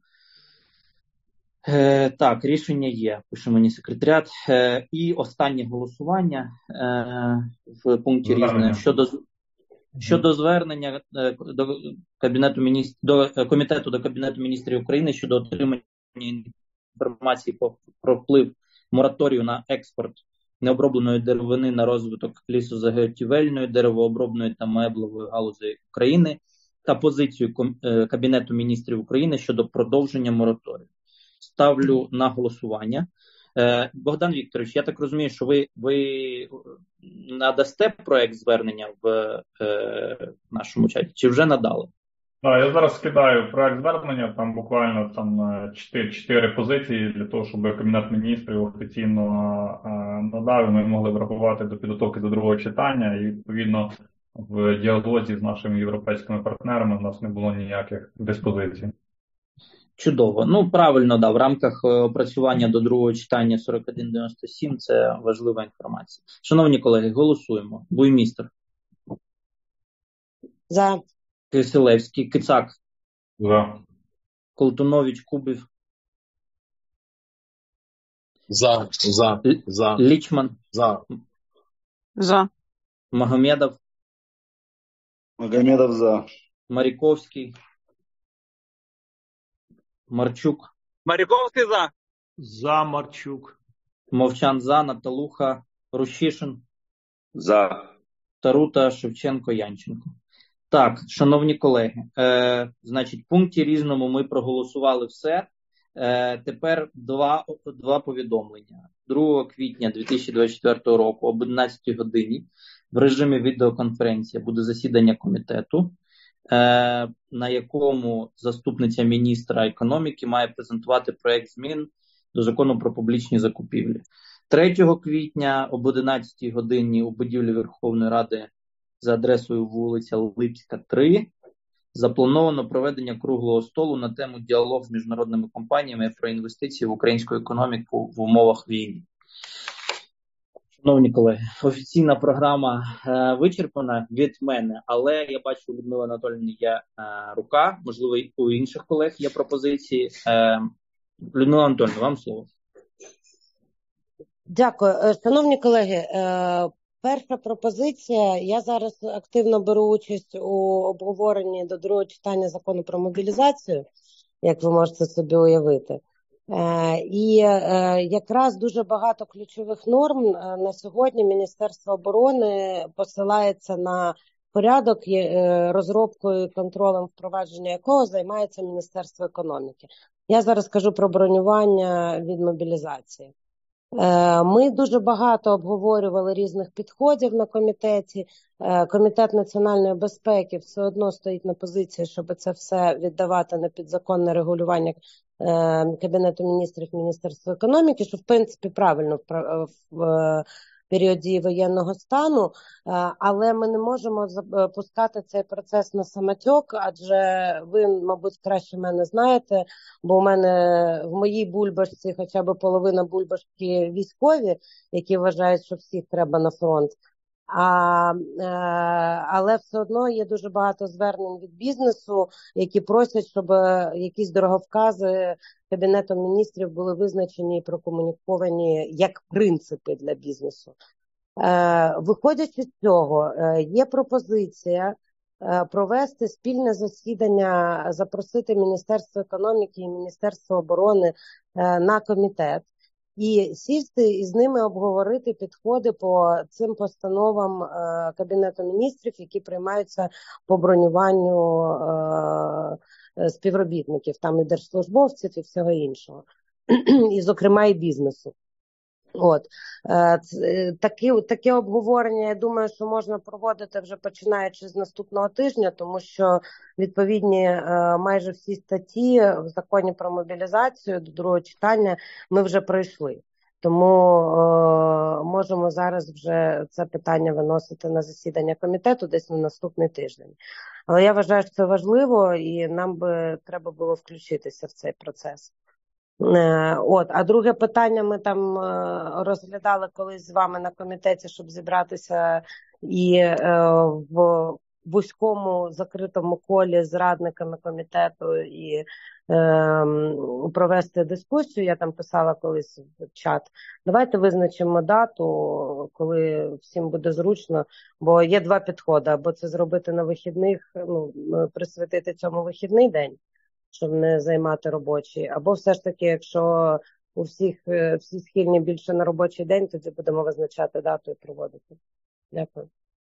Е, так, рішення є, пише мені секретаріат. Е, і останнє голосування е, в пункті різне щодо, щодо звернення е, до Кабінету міністр, до е, комітету до Кабінету міністрів України щодо отримання інформації по, про вплив мораторію на експорт необробленої деревини на розвиток лісозаготівельної, деревообробної та меблевої галузі України та позицію ком- е, Кабінету міністрів України щодо продовження мораторію. Ставлю на голосування. Е, Богдан Вікторович, я так розумію, що ви, ви надасте проект звернення в е, нашому чаті, чи вже надали? Так, я зараз скидаю проект звернення, там буквально там чотири, чотири позиції для того, щоб Кабінет міністрів офіційно е, надав, і ми могли врахувати до підготовки до другого читання, і відповідно в діалозі з нашими європейськими партнерами у нас не було ніяких диспозицій. Чудово. Ну, правильно, да, в рамках е, опрацювання до другого читання сорок один дев'яносто сім це важлива інформація. Шановні колеги, голосуємо. Буймістер. За. Киселевський, Кицак. За. Колтунович, Кубів. За. За. За. Лічман. За. За. Магомедов. Магомедов за. Маріковський. Марчук. Маріковський за. За. Марчук. Мовчан за. Наталуха. Рущишин. За. Тарута, Шевченко, Янченко. Так, шановні колеги, е, значить, в пункті різному ми проголосували все. Е, тепер два, два повідомлення. другого квітня дві тисячі двадцять четвертого року об одинадцятій годині в режимі відеоконференції буде засідання комітету, е, на якому заступниця міністра економіки має презентувати проект змін до закону про публічні закупівлі. третього квітня об одинадцятій годині у будівлі Верховної Ради за адресою вулиця Липська, три, заплановано проведення круглого столу на тему діалог з міжнародними компаніями про інвестиції в українську економіку в умовах війни. Шановні колеги, офіційна програма е, вичерпана від мене, але я бачу, у Людмили Анатоліївни є е, рука, можливо, і у інших колег є пропозиції. Е, Людмила Анатоліївна, вам слово. Дякую. Шановні колеги, перша пропозиція. Я зараз активно беру участь у обговоренні до другого читання закону про мобілізацію, як ви можете собі уявити. І якраз дуже багато ключових норм на сьогодні Міністерство оборони посилається на порядок, розробкою і контролем впровадження якого займається Міністерство економіки. Я зараз кажу про бронювання від мобілізації. Ми дуже багато обговорювали різних підходів на комітеті. Комітет національної безпеки все одно стоїть на позиції, щоб це все віддавати на підзаконне регулювання Кабінету міністрів, Міністерства економіки, що в принципі правильно в періоді воєнного стану, але ми не можемо запускати цей процес на самотек, адже ви, мабуть, краще мене знаєте, бо у мене в моїй бульбашці хоча б половина бульбашки військові, які вважають, що всіх треба на фронт. А, але все одно є дуже багато звернень від бізнесу, які просять, щоб якісь дороговкази Кабінетом міністрів були визначені і прокомуніковані як принципи для бізнесу. Виходячи з цього, є пропозиція провести спільне засідання, запросити Міністерство економіки і Міністерство оборони на комітет і сісти і з ними обговорити підходи по цим постановам е, Кабінету міністрів, які приймаються по бронюванню е, співробітників, там і держслужбовців, і всього іншого, і, зокрема, і бізнесу. От е, такі, таке обговорення, я думаю, що можна проводити вже починаючи з наступного тижня, тому що відповідні е, майже всі статті в законі про мобілізацію до другого читання ми вже пройшли. Тому е, можемо зараз вже це питання виносити на засідання комітету десь на наступний тиждень. Але я вважаю, що це важливо і нам би треба було включитися в цей процес. От, а друге питання ми там розглядали колись з вами на комітеті, щоб зібратися і е, в вузькому закритому колі з радниками комітету і е, провести дискусію. Я там писала колись в чат. Давайте визначимо дату, коли всім буде зручно, бо є два підходи. Або це зробити на вихідних, ну, присвятити цьому вихідний день, щоб не займати робочий, або все ж таки, якщо у всіх всі схильні більше на робочий день, тоді будемо визначати дату і проводити. Дякую.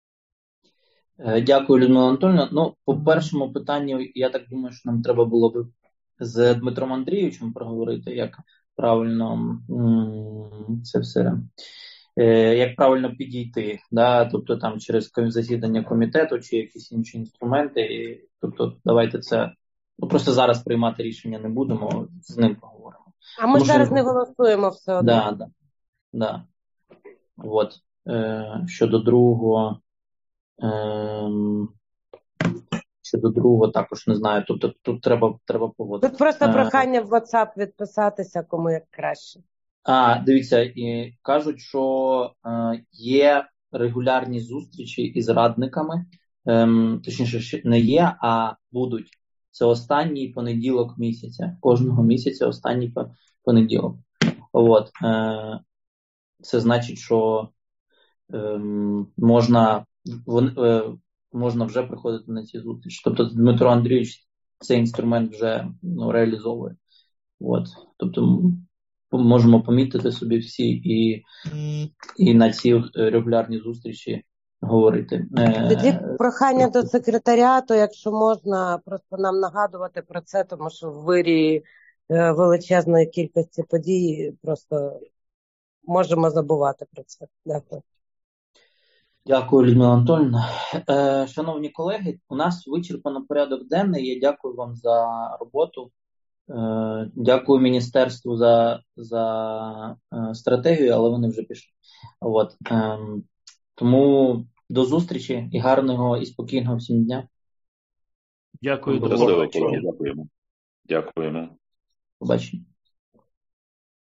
Дякую, Людмила Анатольовна. Ну, по першому питанню, я так думаю, що нам треба було б з Дмитром Андрійовичем проговорити, як правильно це все, як правильно підійти, да? Тобто там через засідання комітету чи якісь інші інструменти. І, тобто давайте це, ну просто зараз приймати рішення не будемо, з ним поговоримо. А ми Тому, зараз що... не голосуємо все одно. Да, да, да. От. Е, щодо другого, е, щодо другого також не знаю, тобто тут треба, треба поводити. Тут просто прохання в WhatsApp відписатися, кому як краще. А, дивіться, і кажуть, що е, є регулярні зустрічі із радниками, е, точніше, не є, а будуть. Це останній понеділок місяця. Кожного місяця останній понеділок. От. Е, це значить, що е, можна, вон, е, можна вже приходити на ці зустрічі. Тобто Дмитро Андрійович цей інструмент вже ну, реалізовує. От. Тобто можемо помітити собі всі і, і на ці регулярні зустрічі говорити. Тоді прохання до секретаріату, якщо можна, просто нам нагадувати про це, тому що в вирі величезної кількості подій просто можемо забувати про це. Дякую. Дякую, Людмила Анатоліївна. Шановні колеги, у нас вичерпано порядок денний. Я дякую вам за роботу. Дякую міністерству за, за стратегію, але вони вже пішли. От. Тому до зустрічі і гарного і спокійного всім дня. Дякую. Дякуємо. Дякуємо. Побачення.